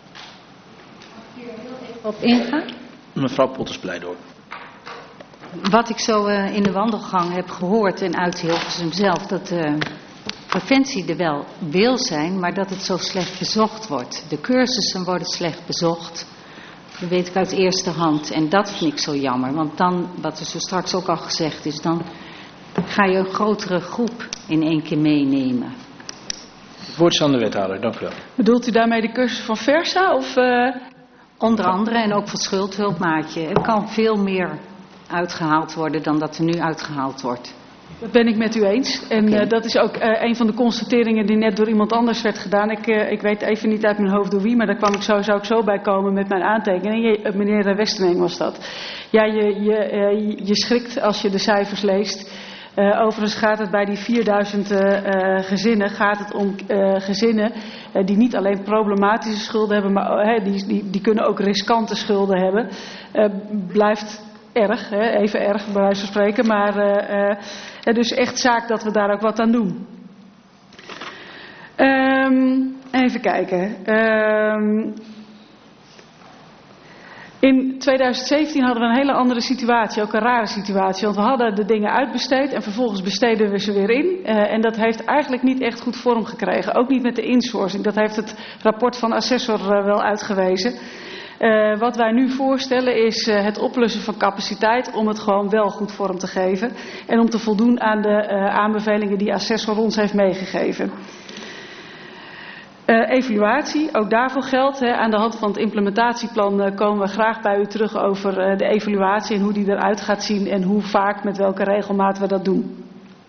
Op ingaan? Mevrouw Potters, blij door. Wat ik zo uh, in de wandelgang heb gehoord en uit Hilversum zelf, dat uh, preventie er wel wil zijn, maar dat het zo slecht bezocht wordt. De cursussen worden slecht bezocht. Dat weet ik uit eerste hand. En dat vind ik zo jammer. Want dan, wat er zo straks ook al gezegd is, dan ga je een grotere groep in één keer meenemen. Het woord is aan de wethouder, dank u wel. Bedoelt u daarmee de cursus van Versa? Of, uh... Onder andere en ook van schuldhulpmaatje. Er kan veel meer uitgehaald worden dan dat er nu uitgehaald wordt. Dat ben ik met u eens. En okay. uh, dat is ook uh, een van de constateringen die net door iemand anders werd gedaan. Ik, uh, ik weet even niet uit mijn hoofd door wie, maar daar kwam ik zo, zou ik zo bij komen met mijn aantekening. Je, uh, meneer Westering was dat. Ja, je, je, uh, je schrikt als je de cijfers leest. Uh, overigens gaat het bij die vierduizend uh, uh, gezinnen gaat het om uh, gezinnen uh, die niet alleen problematische schulden hebben, maar uh, die, die, die kunnen ook riskante schulden hebben. Uh, blijft erg, hè, even erg bij wijze van spreken, maar uh, uh, dus echt zaak dat we daar ook wat aan doen. Um, even kijken. Um, In tweeduizend zeventien hadden we een hele andere situatie, ook een rare situatie. Want we hadden de dingen uitbesteed en vervolgens besteden we ze weer in. Uh, en dat heeft eigenlijk niet echt goed vorm gekregen. Ook niet met de insourcing. Dat heeft het rapport van assessor uh, wel uitgewezen. Uh, wat wij nu voorstellen is uh, het oplossen van capaciteit om het gewoon wel goed vorm te geven. En om te voldoen aan de uh, aanbevelingen die assessor ons heeft meegegeven. Uh, evaluatie, ook daarvoor geldt. Hè, aan de hand van het implementatieplan uh, komen we graag bij u terug over uh, de evaluatie en hoe die eruit gaat zien en hoe vaak, met welke regelmaat we dat doen.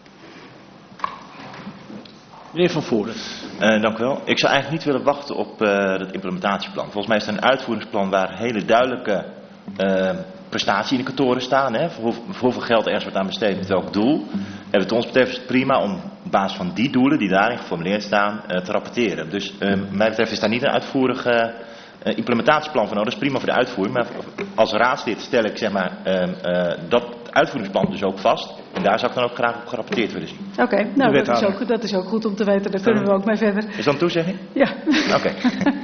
Meneer Van Voorden. Uh, dank u wel. Ik zou eigenlijk niet willen wachten op uh, het implementatieplan. Volgens mij is het een uitvoeringsplan waar hele duidelijke uh, prestatieindicatoren staan. Hè, voor, voor hoeveel geld ergens wordt aan besteed met welk doel. En wat ons betreft is het prima om op basis van die doelen die daarin geformuleerd staan uh, te rapporteren. Dus uh, mij betreft is daar niet een uitvoerig uh, uh, implementatieplan voor nodig. Dat is prima voor de uitvoering. Maar als raadslid stel ik zeg maar uh, uh, dat uitvoeringsplan dus ook vast. En daar zou ik dan ook graag op gerapporteerd willen zien. Oké, okay, nou dat is, ook, dat is ook goed om te weten. Daar kunnen we ook mee verder. Is dat een toezegging? Ja. Oké. Okay.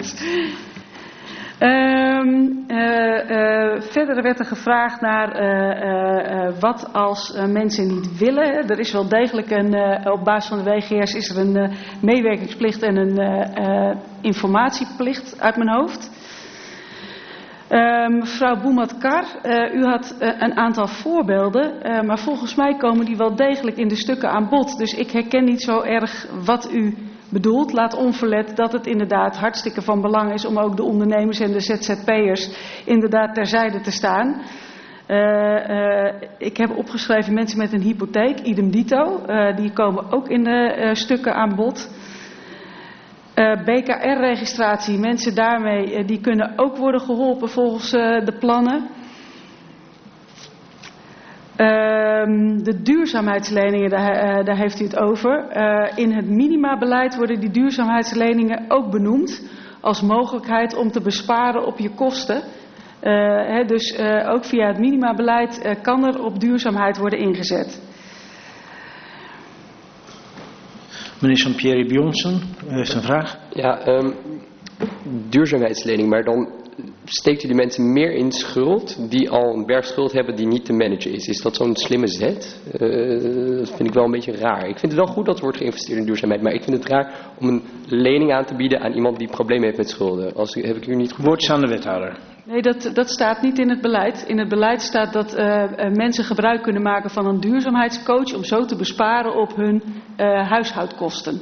Um, uh, uh, verder werd er gevraagd naar uh, uh, uh, wat als uh, mensen niet willen. Er is wel degelijk een, uh, op basis van de W G S is er een uh, meewerkingsplicht en een uh, uh, informatieplicht uit mijn hoofd. Uh, mevrouw Boumatkar, uh, u had uh, een aantal voorbeelden, uh, maar volgens mij komen die wel degelijk in de stukken aan bod. Dus ik herken niet zo erg wat u bedoelt. Laat onverlet dat het inderdaad hartstikke van belang is om ook de ondernemers en de Z Z P'ers inderdaad terzijde te staan. Uh, uh, ik heb opgeschreven mensen met een hypotheek, idem dito, uh, die komen ook in de uh, stukken aan bod. Uh, B K R-registratie, mensen daarmee, uh, die kunnen ook worden geholpen volgens uh, de plannen. Uh, de duurzaamheidsleningen, daar, uh, daar heeft u het over. Uh, in het minimabeleid worden die duurzaamheidsleningen ook benoemd als mogelijkheid om te besparen op je kosten. Uh, hè, dus uh, ook via het minimabeleid uh, kan er op duurzaamheid worden ingezet. Meneer Sampieri Bjornsson, u heeft een vraag. Ja, um, duurzaamheidslening, maar dan steekt u de mensen meer in schuld die al een berg schuld hebben die niet te managen is. Is dat zo'n slimme zet? Uh, dat vind ik wel een beetje raar. Ik vind het wel goed dat er wordt geïnvesteerd in duurzaamheid, maar ik vind het raar om een lening aan te bieden aan iemand die problemen heeft met schulden. Als, heb ik hier niet goed... Woord aan de wethouder. Nee, dat, dat staat niet in het beleid. In het beleid staat dat uh, mensen gebruik kunnen maken van een duurzaamheidscoach om zo te besparen op hun uh, huishoudkosten.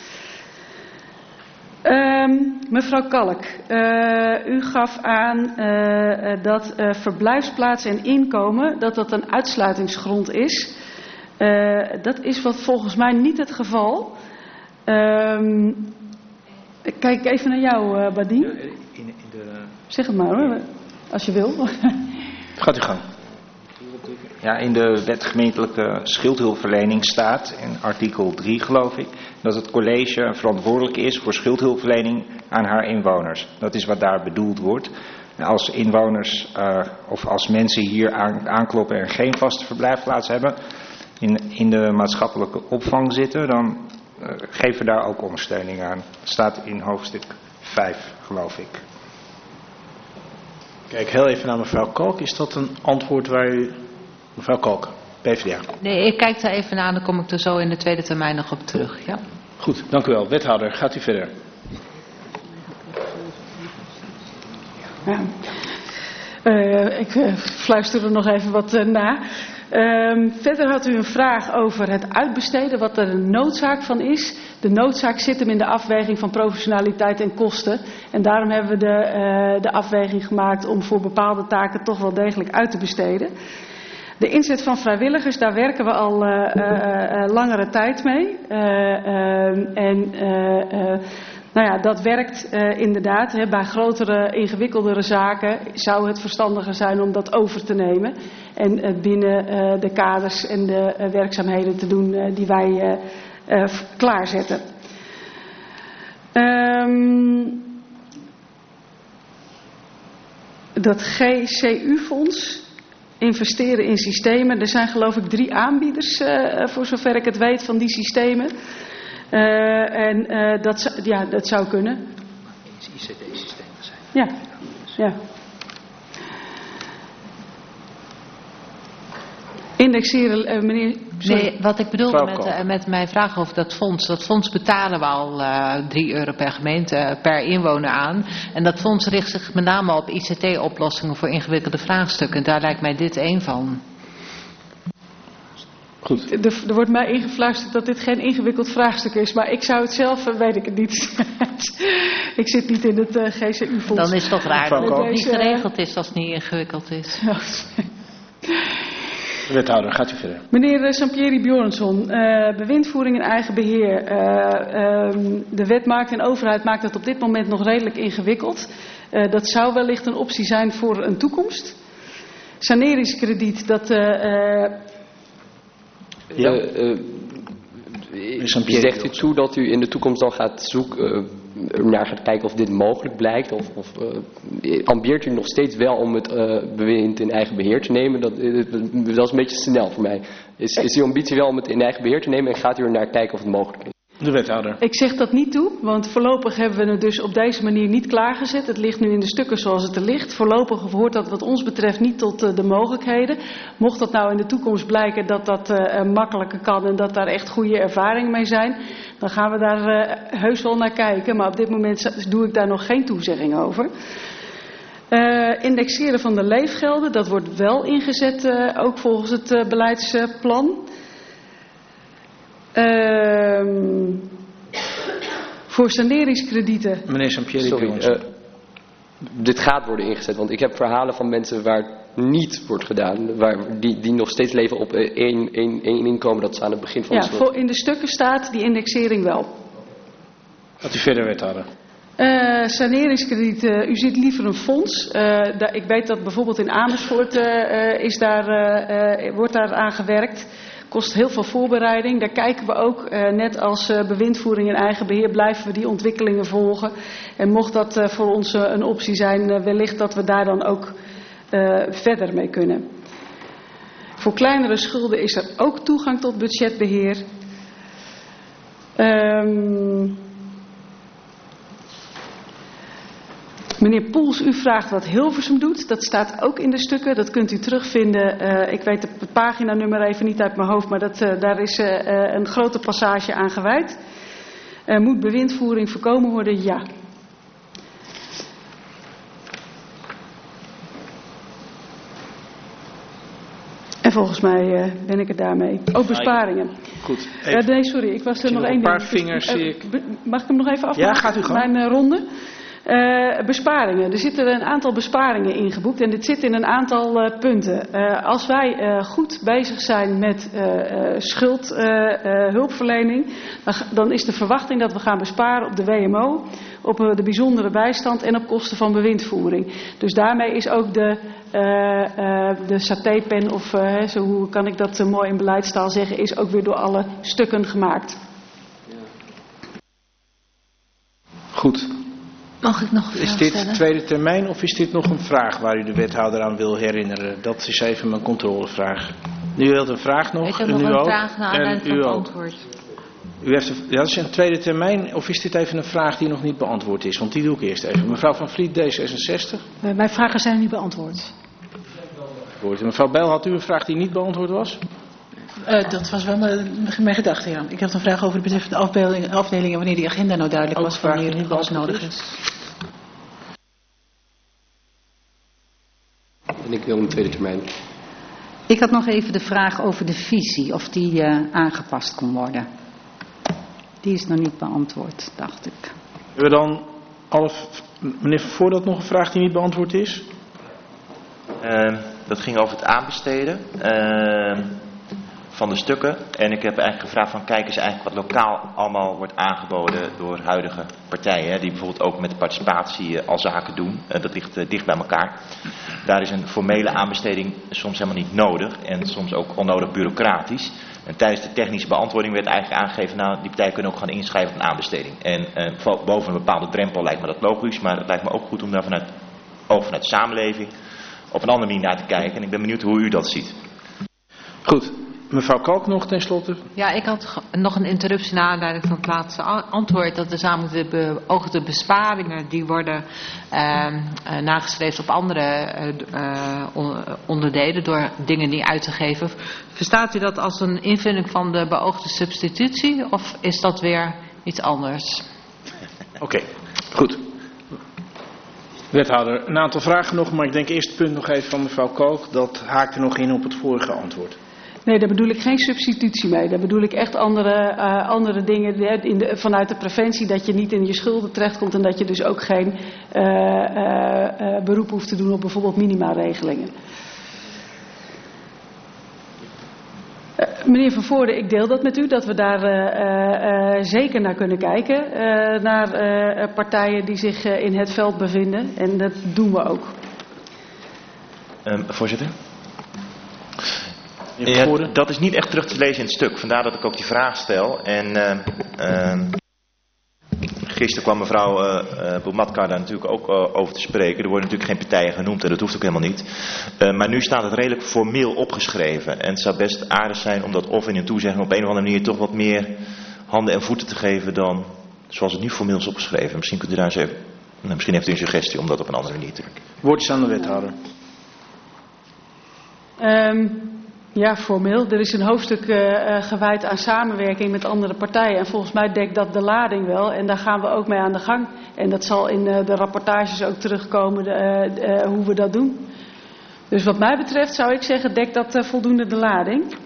Um, mevrouw Kalk, uh, u gaf aan uh, dat uh, verblijfsplaats en inkomen, dat dat een uitsluitingsgrond is. Uh, dat is wat volgens mij niet het geval. Um, kijk even naar jou, uh, Badien. Ja, in, in de... Zeg het maar hoor, als je wil. Gaat u gang. Ja, in de wet gemeentelijke schuldhulpverlening staat, in artikel drie geloof ik, dat het college verantwoordelijk is voor schuldhulpverlening aan haar inwoners. Dat is wat daar bedoeld wordt. Als inwoners uh, of als mensen hier aan, aankloppen en geen vaste verblijfplaats hebben, in, in de maatschappelijke opvang zitten, dan uh, geven we daar ook ondersteuning aan. Het staat in hoofdstuk vijf geloof ik. Kijk heel even naar mevrouw Kalk. Is dat een antwoord waar u... Mevrouw Kalk, P v d A. Nee, ik kijk daar even naar, dan kom ik er zo in de tweede termijn nog op terug. Ja. Goed, dank u wel. Wethouder, gaat u verder. Ja. Uh, ik uh, fluister er nog even wat uh, na. Uh, verder had u een vraag over het uitbesteden, wat er een noodzaak van is. De noodzaak zit hem in de afweging van professionaliteit en kosten. En daarom hebben we de, uh, de afweging gemaakt om voor bepaalde taken toch wel degelijk uit te besteden. De inzet van vrijwilligers, daar werken we al uh, uh, uh, langere tijd mee. Uh, uh, en uh, uh, nou ja, dat werkt uh, inderdaad. Hè. Bij grotere, ingewikkeldere zaken zou het verstandiger zijn om dat over te nemen. En uh, binnen uh, de kaders en de uh, werkzaamheden te doen uh, die wij uh, uh, klaarzetten. Um, dat G C U-fonds... investeren in systemen. Er zijn geloof ik drie aanbieders, uh, voor zover ik het weet, van die systemen. Uh, en uh, dat, ja, dat zou kunnen. I C T-systemen zijn. Ja, ja. Indexeren, uh, meneer... Sorry. Nee, wat ik bedoelde met, uh, met mijn vraag over dat fonds. Dat fonds betalen we al uh, drie euro per gemeente, uh, per inwoner aan. En dat fonds richt zich met name op I C T-oplossingen voor ingewikkelde vraagstukken. Daar lijkt mij dit één van. Goed. Er, er wordt mij ingefluisterd dat dit geen ingewikkeld vraagstuk is. Maar ik zou het zelf, uh, weet ik het niet. Ik zit niet in het uh, G C U-fonds. Dan is het toch raar dat het niet geregeld is als het niet ingewikkeld is. Wethouder, gaat u verder. Meneer Sampieri Bjornsson, uh, bewindvoering en eigen beheer. Uh, um, de wetmarkt en overheid maakt het op dit moment nog redelijk ingewikkeld. Uh, dat zou wellicht een optie zijn voor een toekomst. saneringskrediet, dat... Uh, uh, ja. Uh, uh, Zegt u toe dat u in de toekomst dan gaat zoeken, uh, naar gaat kijken of dit mogelijk blijkt? Of, of uh, ambieert u nog steeds wel om het uh, bewind in eigen beheer te nemen? Dat, uh, dat is een beetje snel voor mij. Is, is uw ambitie wel om het in eigen beheer te nemen en gaat u er naar kijken of het mogelijk is? De wethouder. Ik zeg dat niet toe, want voorlopig hebben we het dus op deze manier niet klaargezet. Het ligt nu in de stukken zoals het er ligt. Voorlopig hoort dat wat ons betreft niet tot uh, de mogelijkheden. Mocht dat nou in de toekomst blijken dat dat uh, makkelijker kan en dat daar echt goede ervaringen mee zijn, dan gaan we daar uh, heus wel naar kijken. Maar op dit moment doe ik daar nog geen toezegging over. Uh, indexeren van de leefgelden, dat wordt wel ingezet, uh, ook volgens het uh, beleidsplan. Uh, voor saneringskredieten. Meneer Sampieri. Sorry, uh, dit gaat worden ingezet, want ik heb verhalen van mensen waar het niet wordt gedaan, waar, die, die nog steeds leven op één, één, één inkomen, dat is aan het begin van ja, de schuld. Voor in de stukken staat die indexering wel. Gaat u verder, wethouder. Uh, saneringskredieten, u ziet liever een fonds. Uh, daar, ik weet dat bijvoorbeeld in Amersfoort uh, uh, is daar, uh, uh, wordt daar aan gewerkt. Kost heel veel voorbereiding. Daar kijken we ook, uh, net als uh, bewindvoering in eigen beheer, blijven we die ontwikkelingen volgen. En mocht dat uh, voor ons uh, een optie zijn, uh, wellicht dat we daar dan ook uh, verder mee kunnen. Voor kleinere schulden is er ook toegang tot budgetbeheer. Um, Meneer Poels, u vraagt wat Hilversum doet. Dat staat ook in de stukken. Dat kunt u terugvinden. Uh, ik weet het paginanummer even niet uit mijn hoofd, maar dat, uh, daar is uh, een grote passage aan gewijd. Uh, moet bewindvoering voorkomen worden? Ja. En volgens mij uh, ben ik het daarmee. Ook besparingen. Goed. Uh, nee, sorry, ik was er nog één ding. Een paar vingers zie ik. Mag ik hem nog even afmaken? Ja, gaat u gang. Mijn uh, ronde. Uh, besparingen. Er zitten een aantal besparingen ingeboekt en dit zit in een aantal uh, punten. Uh, als wij uh, goed bezig zijn met uh, uh, schuldhulpverlening, uh, uh, dan, dan is de verwachting dat we gaan besparen op de W M O, op uh, de bijzondere bijstand en op kosten van bewindvoering. Dus daarmee is ook de, uh, uh, de satépen, of uh, zo hoe kan ik dat uh, mooi in beleidstaal zeggen, is ook weer door alle stukken gemaakt. Goed. Mag ik nog een vraag Is dit stellen? tweede termijn of is dit nog een vraag waar u de wethouder aan wil herinneren? Dat is even mijn controlevraag. U wilt een vraag nog? Ik heb en nog u een ook? vraag naar aanleiding van het antwoord. U heeft een, ja, dat is een tweede termijn of is dit even een vraag die nog niet beantwoord is? Want die doe ik eerst even. Mevrouw Van Vliet, D zesenzestig. Uh, mijn vragen zijn niet beantwoord. Mevrouw Bijl, had u een vraag die niet beantwoord was? Uh, dat was wel mijn, mijn gedachte, ja. Ik heb een vraag over de betreffende afdeling, afdelingen, wanneer die agenda nou duidelijk Ook was, wanneer niet alles nodig is. En ik wil een tweede termijn. Ik had nog even de vraag over de visie, of die uh, aangepast kon worden. Die is nog niet beantwoord, dacht ik. Hebben we dan alle, meneer Voordat nog een vraag die niet beantwoord is? Uh, dat ging over het aanbesteden uh, van de stukken. En ik heb eigenlijk gevraagd van kijk eens eigenlijk wat lokaal allemaal wordt aangeboden door huidige partijen. Hè, die bijvoorbeeld ook met de participatie uh, al zaken doen. Uh, dat ligt uh, dicht bij elkaar. Daar is een formele aanbesteding soms helemaal niet nodig. En soms ook onnodig bureaucratisch. En tijdens de technische beantwoording werd eigenlijk aangegeven, nou die partijen kunnen ook gaan inschrijven op een aanbesteding. En uh, boven een bepaalde drempel lijkt me dat logisch. Maar het lijkt me ook goed om daar vanuit, ook vanuit de samenleving op een andere manier naar te kijken. En ik ben benieuwd hoe u dat ziet. Goed. Mevrouw Kalk nog tenslotte. Ja, ik had nog een interruptie naar aanleiding van het laatste antwoord. Dat is namelijk de beoogde besparingen die worden uh, uh, nagestreefd op andere uh, onderdelen door dingen niet uit te geven. Verstaat u dat als een invulling van de beoogde substitutie of is dat weer iets anders? Oké, okay, goed. Wethouder, een aantal vragen nog, maar ik denk eerst het punt nog even van mevrouw Kalk. Dat haakt er nog in op het vorige antwoord. Nee, daar bedoel ik geen substitutie mee. Daar bedoel ik echt andere, uh, andere dingen in de, vanuit de preventie. Dat je niet in je schulden terechtkomt en dat je dus ook geen uh, uh, uh, beroep hoeft te doen op bijvoorbeeld minimaregelingen. Uh, meneer Van Voorde, ik deel dat met u. Dat we daar uh, uh, zeker naar kunnen kijken. Uh, naar uh, partijen die zich uh, in het veld bevinden. En dat doen we ook. Um, voorzitter? Ja, dat is niet echt terug te lezen in het stuk. Vandaar dat ik ook die vraag stel. En uh, uh, gisteren kwam mevrouw uh, uh, Boematka daar natuurlijk ook uh, over te spreken. Er worden natuurlijk geen partijen genoemd en dat hoeft ook helemaal niet. Uh, maar nu staat het redelijk formeel opgeschreven. En het zou best aardig zijn om dat of in een toezegging op een of andere manier toch wat meer handen en voeten te geven dan zoals het nu formeel is opgeschreven. Misschien kunt u daar eens even, nou, misschien heeft u een suggestie om dat op een andere manier te doen. Woordjes aan de wethouder. Um, ja, formeel. Er is een hoofdstuk uh, gewijd aan samenwerking met andere partijen. En volgens mij dekt dat de lading wel. En daar gaan we ook mee aan de gang. En dat zal in uh, de rapportages ook terugkomen uh, uh, hoe we dat doen. Dus wat mij betreft zou ik zeggen, dekt dat uh, voldoende de lading.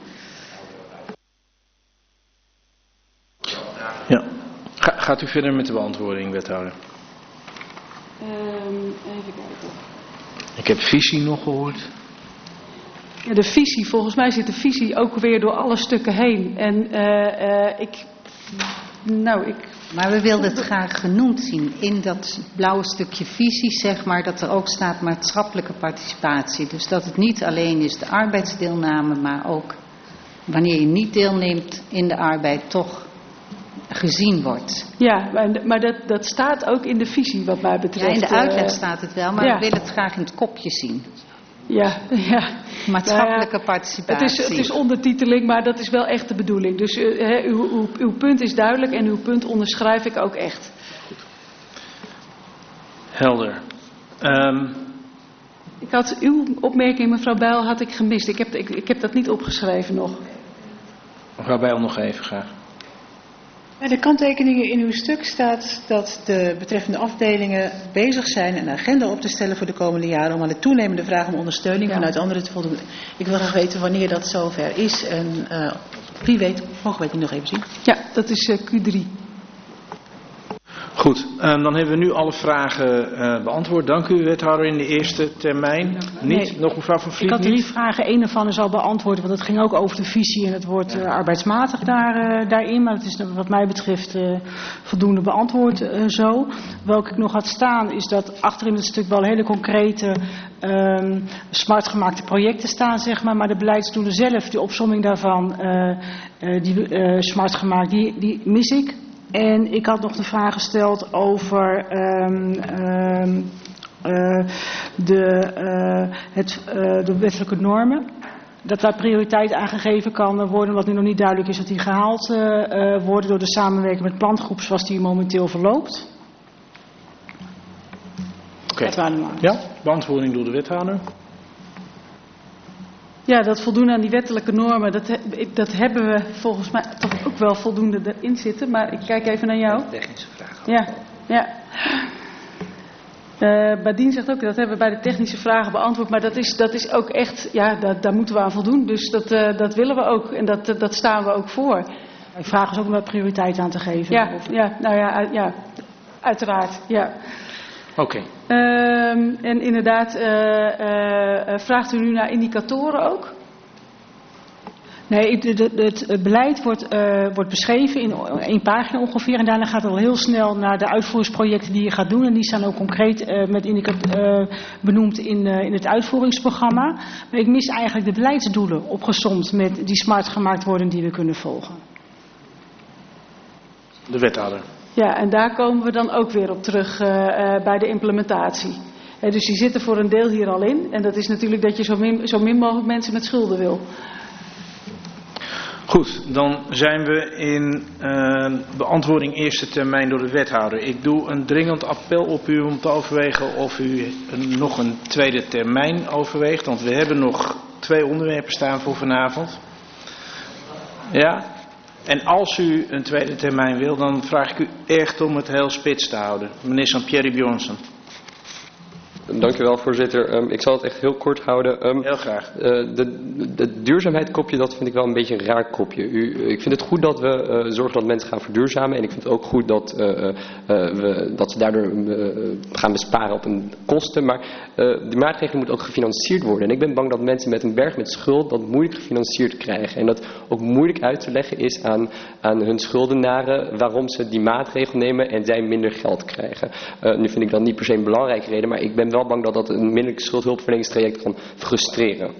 Ja. Ga, gaat u verder met de beantwoording, wethouder? Um, even kijken. Ik heb visie nog gehoord. Ja, de visie, volgens mij zit de visie ook weer door alle stukken heen. En uh, uh, ik... Nou, ik... Maar we wilden het graag genoemd zien in dat blauwe stukje visie, zeg maar, dat er ook staat maatschappelijke participatie. Dus dat het niet alleen is de arbeidsdeelname, maar ook wanneer je niet deelneemt in de arbeid toch gezien wordt. Ja, maar, maar dat, dat staat ook in de visie wat mij betreft. Ja, in de uitleg uh, staat het wel, maar ja. we willen het graag in het kopje zien. Ja, ja. Maatschappelijke ja, participatie. Het is, het is ondertiteling, maar dat is wel echt de bedoeling. Dus uh, he, uw, uw, uw punt is duidelijk en uw punt onderschrijf ik ook echt. Helder. Um... Ik had uw opmerking, mevrouw Bijl, had ik gemist. Ik heb, ik, ik heb dat niet opgeschreven nog. Mevrouw Bijl nog even graag. Bij de kanttekeningen in uw stuk staat dat de betreffende afdelingen bezig zijn een agenda op te stellen voor de komende jaren om aan de toenemende vraag om ondersteuning ja. vanuit anderen te voldoen. Ik wil graag weten wanneer dat zover is en uh, wie weet, mogen wij het nog even zien? Ja, dat is uh, Q drie. Goed, um, dan hebben we nu alle vragen uh, beantwoord. Dank u, wethouder, in de eerste termijn. Nee, niet? Nog mevrouw Van Vliet? Ik had drie niet? vragen. Eén daarvan is al beantwoord, want het ging ook over de visie en het woord uh, arbeidsmatig daar, uh, daarin. Maar dat is wat mij betreft uh, voldoende beantwoord uh, zo. Welke ik nog had staan is dat achterin het stuk wel hele concrete um, smart gemaakte projecten staan, zeg maar. Maar de beleidsdoelen zelf, die opsomming daarvan, uh, uh, die uh, smart gemaakt, die, die mis ik. En ik had nog de vraag gesteld over um, um, uh, de, uh, het, uh, de wettelijke normen. Dat daar prioriteit aan gegeven kan worden, wat nu nog niet duidelijk is dat die gehaald uh, uh, worden door de samenwerking met plangroep zoals die momenteel verloopt. Oké. Okay. Ja, beantwoording door de wethouder. Ja, dat voldoen aan die wettelijke normen, dat, he, dat hebben we volgens mij toch ook wel voldoende erin zitten. Maar ik kijk even naar jou. Technische vragen. Ja, ja. Uh, Badien zegt ook, dat hebben we bij de technische vragen beantwoord. Maar dat is, dat is ook echt, ja, dat, daar moeten we aan voldoen. Dus dat, uh, dat willen we ook en dat, dat staan we ook voor. Ik vraag dus ook om daar prioriteit aan te geven. Ja, ja, nou ja, ja uiteraard, ja. Oké. Okay. Um, en inderdaad, uh, uh, vraagt u nu naar indicatoren ook? Nee, het, het, het beleid wordt, uh, wordt beschreven in één pagina ongeveer. En daarna gaat het al heel snel naar de uitvoeringsprojecten die je gaat doen. En die staan ook concreet uh, met uh, benoemd in, uh, in het uitvoeringsprogramma. Maar ik mis eigenlijk de beleidsdoelen opgesomd met die smart gemaakt worden die we kunnen volgen. De wethouder. Ja, en daar komen we dan ook weer op terug uh, uh, bij de implementatie. Uh, dus die zitten voor een deel hier al in. En dat is natuurlijk dat je zo min, zo min mogelijk mensen met schulden wil. Goed, dan zijn we in uh, beantwoording eerste termijn door de wethouder. Ik doe een dringend appel op u om te overwegen of u een, nog een tweede termijn overweegt. Want we hebben nog twee onderwerpen staan voor vanavond. Ja? En als u een tweede termijn wil, dan vraag ik u echt om het heel spits te houden. Meneer Sampierre Bjornsen. Dank u wel, voorzitter. Um, ik zal het echt heel kort houden. Um, heel graag. Uh, de, de duurzaamheidskopje, dat vind ik wel een beetje een raar kopje. U, ik vind het goed dat we uh, zorgen dat mensen gaan verduurzamen. En ik vind het ook goed dat, uh, uh, we, dat ze daardoor uh, gaan besparen op hun kosten. Maar uh, die maatregelen moeten ook gefinancierd worden. En ik ben bang dat mensen met een berg met schuld dat moeilijk gefinancierd krijgen. En dat ook moeilijk uit te leggen is aan, aan hun schuldenaren waarom ze die maatregel nemen en zij minder geld krijgen. Uh, nu vind ik dat niet per se een belangrijke reden, maar ik ben wel bang dat dat een minderlijk schuldhulpverleningstraject kan frustreren.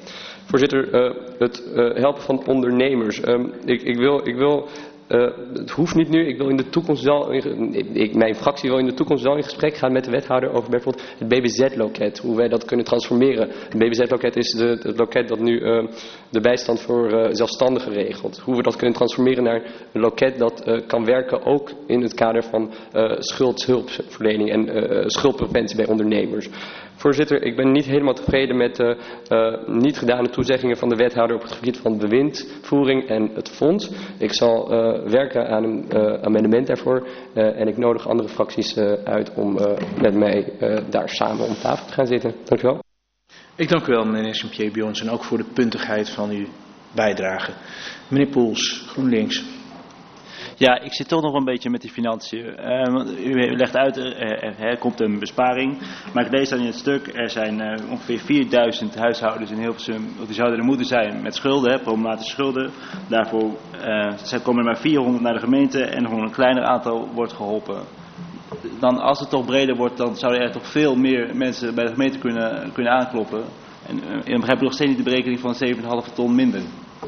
Voorzitter, uh, het uh, helpen van ondernemers. Um, ik, ik wil... Ik wil Uh, het hoeft niet nu. Ik wil in de toekomst wel, in, ik, mijn fractie wil in de toekomst wel in gesprek gaan met de wethouder over bijvoorbeeld het B B Z-loket. Hoe wij dat kunnen transformeren. Het B B Z-loket is de, het loket dat nu uh, de bijstand voor uh, zelfstandigen regelt. Hoe we dat kunnen transformeren naar een loket dat uh, kan werken ook in het kader van uh, schuldhulpverlening en uh, schuldpreventie bij ondernemers. Voorzitter, ik ben niet helemaal tevreden met de uh, niet gedane toezeggingen van de wethouder op het gebied van bewindvoering en het fonds. Ik zal uh, werken aan een uh, amendement daarvoor uh, en ik nodig andere fracties uh, uit om uh, met mij uh, daar samen om tafel te gaan zitten. Dank u wel. Ik dank u wel, meneer Saint-Pierre Bjorns, en ook voor de puntigheid van uw bijdrage. Meneer Poels, GroenLinks. Ja, ik zit toch nog een beetje met die financiën. Uh, u legt uit, er, er, er komt een besparing. Maar ik lees dan in het stuk, er zijn uh, ongeveer vierduizend huishoudens in Hilversum, die zouden er moeten zijn met schulden, hè, problematische schulden. Daarvoor uh, komen er maar vierhonderd naar de gemeente en nog een kleiner aantal wordt geholpen. Dan, als het toch breder wordt, dan zouden er toch veel meer mensen bij de gemeente kunnen, kunnen aankloppen. En uh, dan begrijp ik nog steeds niet de berekening van zeven komma vijf ton minder.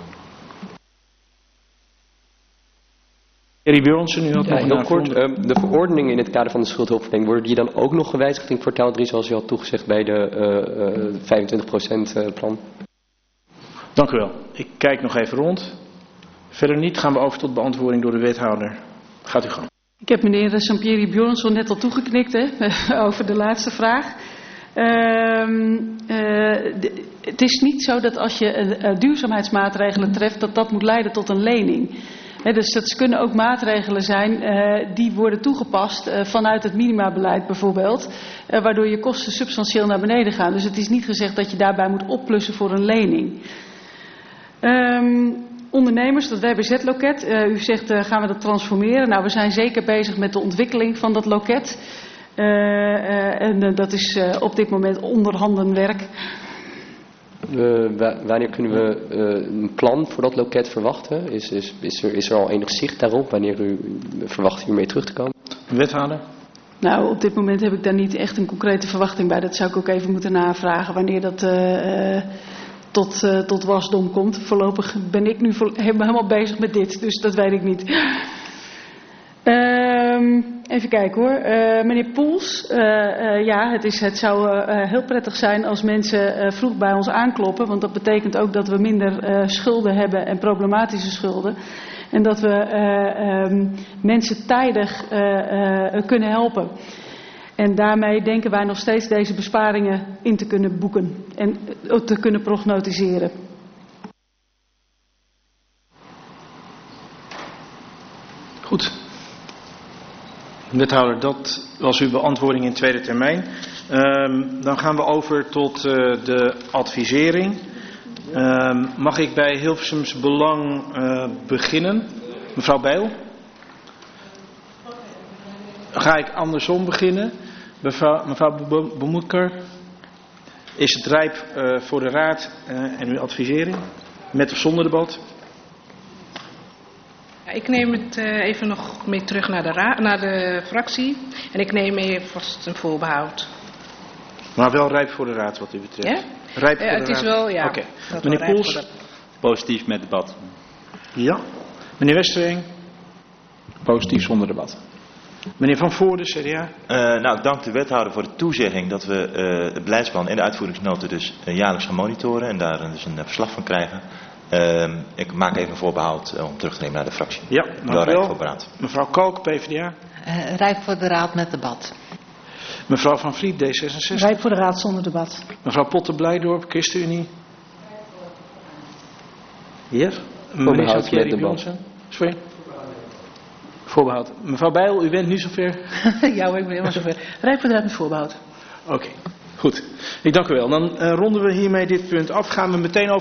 Erik Bjornsen, u had ja, nog heel kort. Uh, de verordeningen in het kader van de schuldhulpverlening, worden die dan ook nog gewijzigd in kwartaal drie, zoals u had toegezegd bij de uh, uh, vijfentwintig procent plan? Dank u wel. Ik kijk nog even rond. Verder niet, gaan we over tot beantwoording door de wethouder. Gaat u gang. Ik heb meneer Saint-Pierre Bjornson net al toegeknikt hè, over de laatste vraag. Uh, uh, de, het is niet zo dat als je uh, uh, duurzaamheidsmaatregelen treft, dat dat moet leiden tot een lening. He, dus dat kunnen ook maatregelen zijn uh, die worden toegepast uh, vanuit het minimabeleid bijvoorbeeld, uh, waardoor je kosten substantieel naar beneden gaan. Dus het is niet gezegd dat je daarbij moet opplussen voor een lening. Um, ondernemers, dat W B Z-loket, uh, u zegt uh, gaan we dat transformeren? Nou, we zijn zeker bezig met de ontwikkeling van dat loket. Uh, uh, en uh, dat is uh, op dit moment onderhandenwerk. Uh, wanneer kunnen we uh, een plan voor dat loket verwachten? Is, is, is, er, is er al enig zicht daarop wanneer u verwacht hiermee terug te komen? Wethouder? Nou, op dit moment heb ik daar niet echt een concrete verwachting bij. Dat zou ik ook even moeten navragen wanneer dat uh, uh, tot, uh, tot wasdom komt. Voorlopig ben ik nu vol- helemaal bezig met dit, dus dat weet ik niet. Uh, even kijken hoor. Uh, meneer Poels, uh, uh, ja, het, is, het zou uh, heel prettig zijn als mensen uh, vroeg bij ons aankloppen. Want dat betekent ook dat we minder uh, schulden hebben en problematische schulden. En dat we uh, um, mensen tijdig uh, uh, kunnen helpen. En daarmee denken wij nog steeds deze besparingen in te kunnen boeken en uh, te kunnen prognosticeren. Goed. Wethouder, dat was uw beantwoording in tweede termijn. Um, dan gaan we over tot uh, de advisering. Um, mag ik bij Hilversums Belang uh, beginnen? Mevrouw Bijl? Ga ik andersom beginnen? Mevrouw, mevrouw Boemoeker? Is het rijp uh, voor de raad uh, en uw advisering? Met of zonder debat? Ik neem het uh, even nog mee terug naar de, ra- naar de fractie. En ik neem mee vast een voorbehoud. Maar wel rijp voor de raad wat u betreft. Ja? Rijp voor ja, de het raad. is wel, ja. Oké. Okay. Meneer Poels? De... Positief met debat. Ja. Meneer Westereng? Positief zonder debat. Meneer Van Voorde, C D A? Uh, nou, ik dank de wethouder voor de toezegging dat we uh, het beleidsplan en de uitvoeringsnoten dus uh, jaarlijks gaan monitoren en daar uh, dus een uh, verslag van krijgen. Uh, ik maak even een voorbehoud uh, om terug te nemen naar de fractie. Ja, dank u wel. Voor Mevrouw Kalk, P v d A. Uh, rijp voor de raad met debat. Mevrouw Van Vliet, D zesenzestig. Rijp voor de raad zonder debat. Mevrouw Potter-Blijdorp, ChristenUnie. Hier. Meneer Saint-Pierre Bjornsen. Sorry. Voorbehoud. Mevrouw Bijl, u bent nu zover? Ja, ik ben helemaal zover. Rijp voor de raad met voorbehoud. Oké, okay. Goed. Ik dank u wel. Dan uh, ronden we hiermee dit punt af. Gaan we meteen over.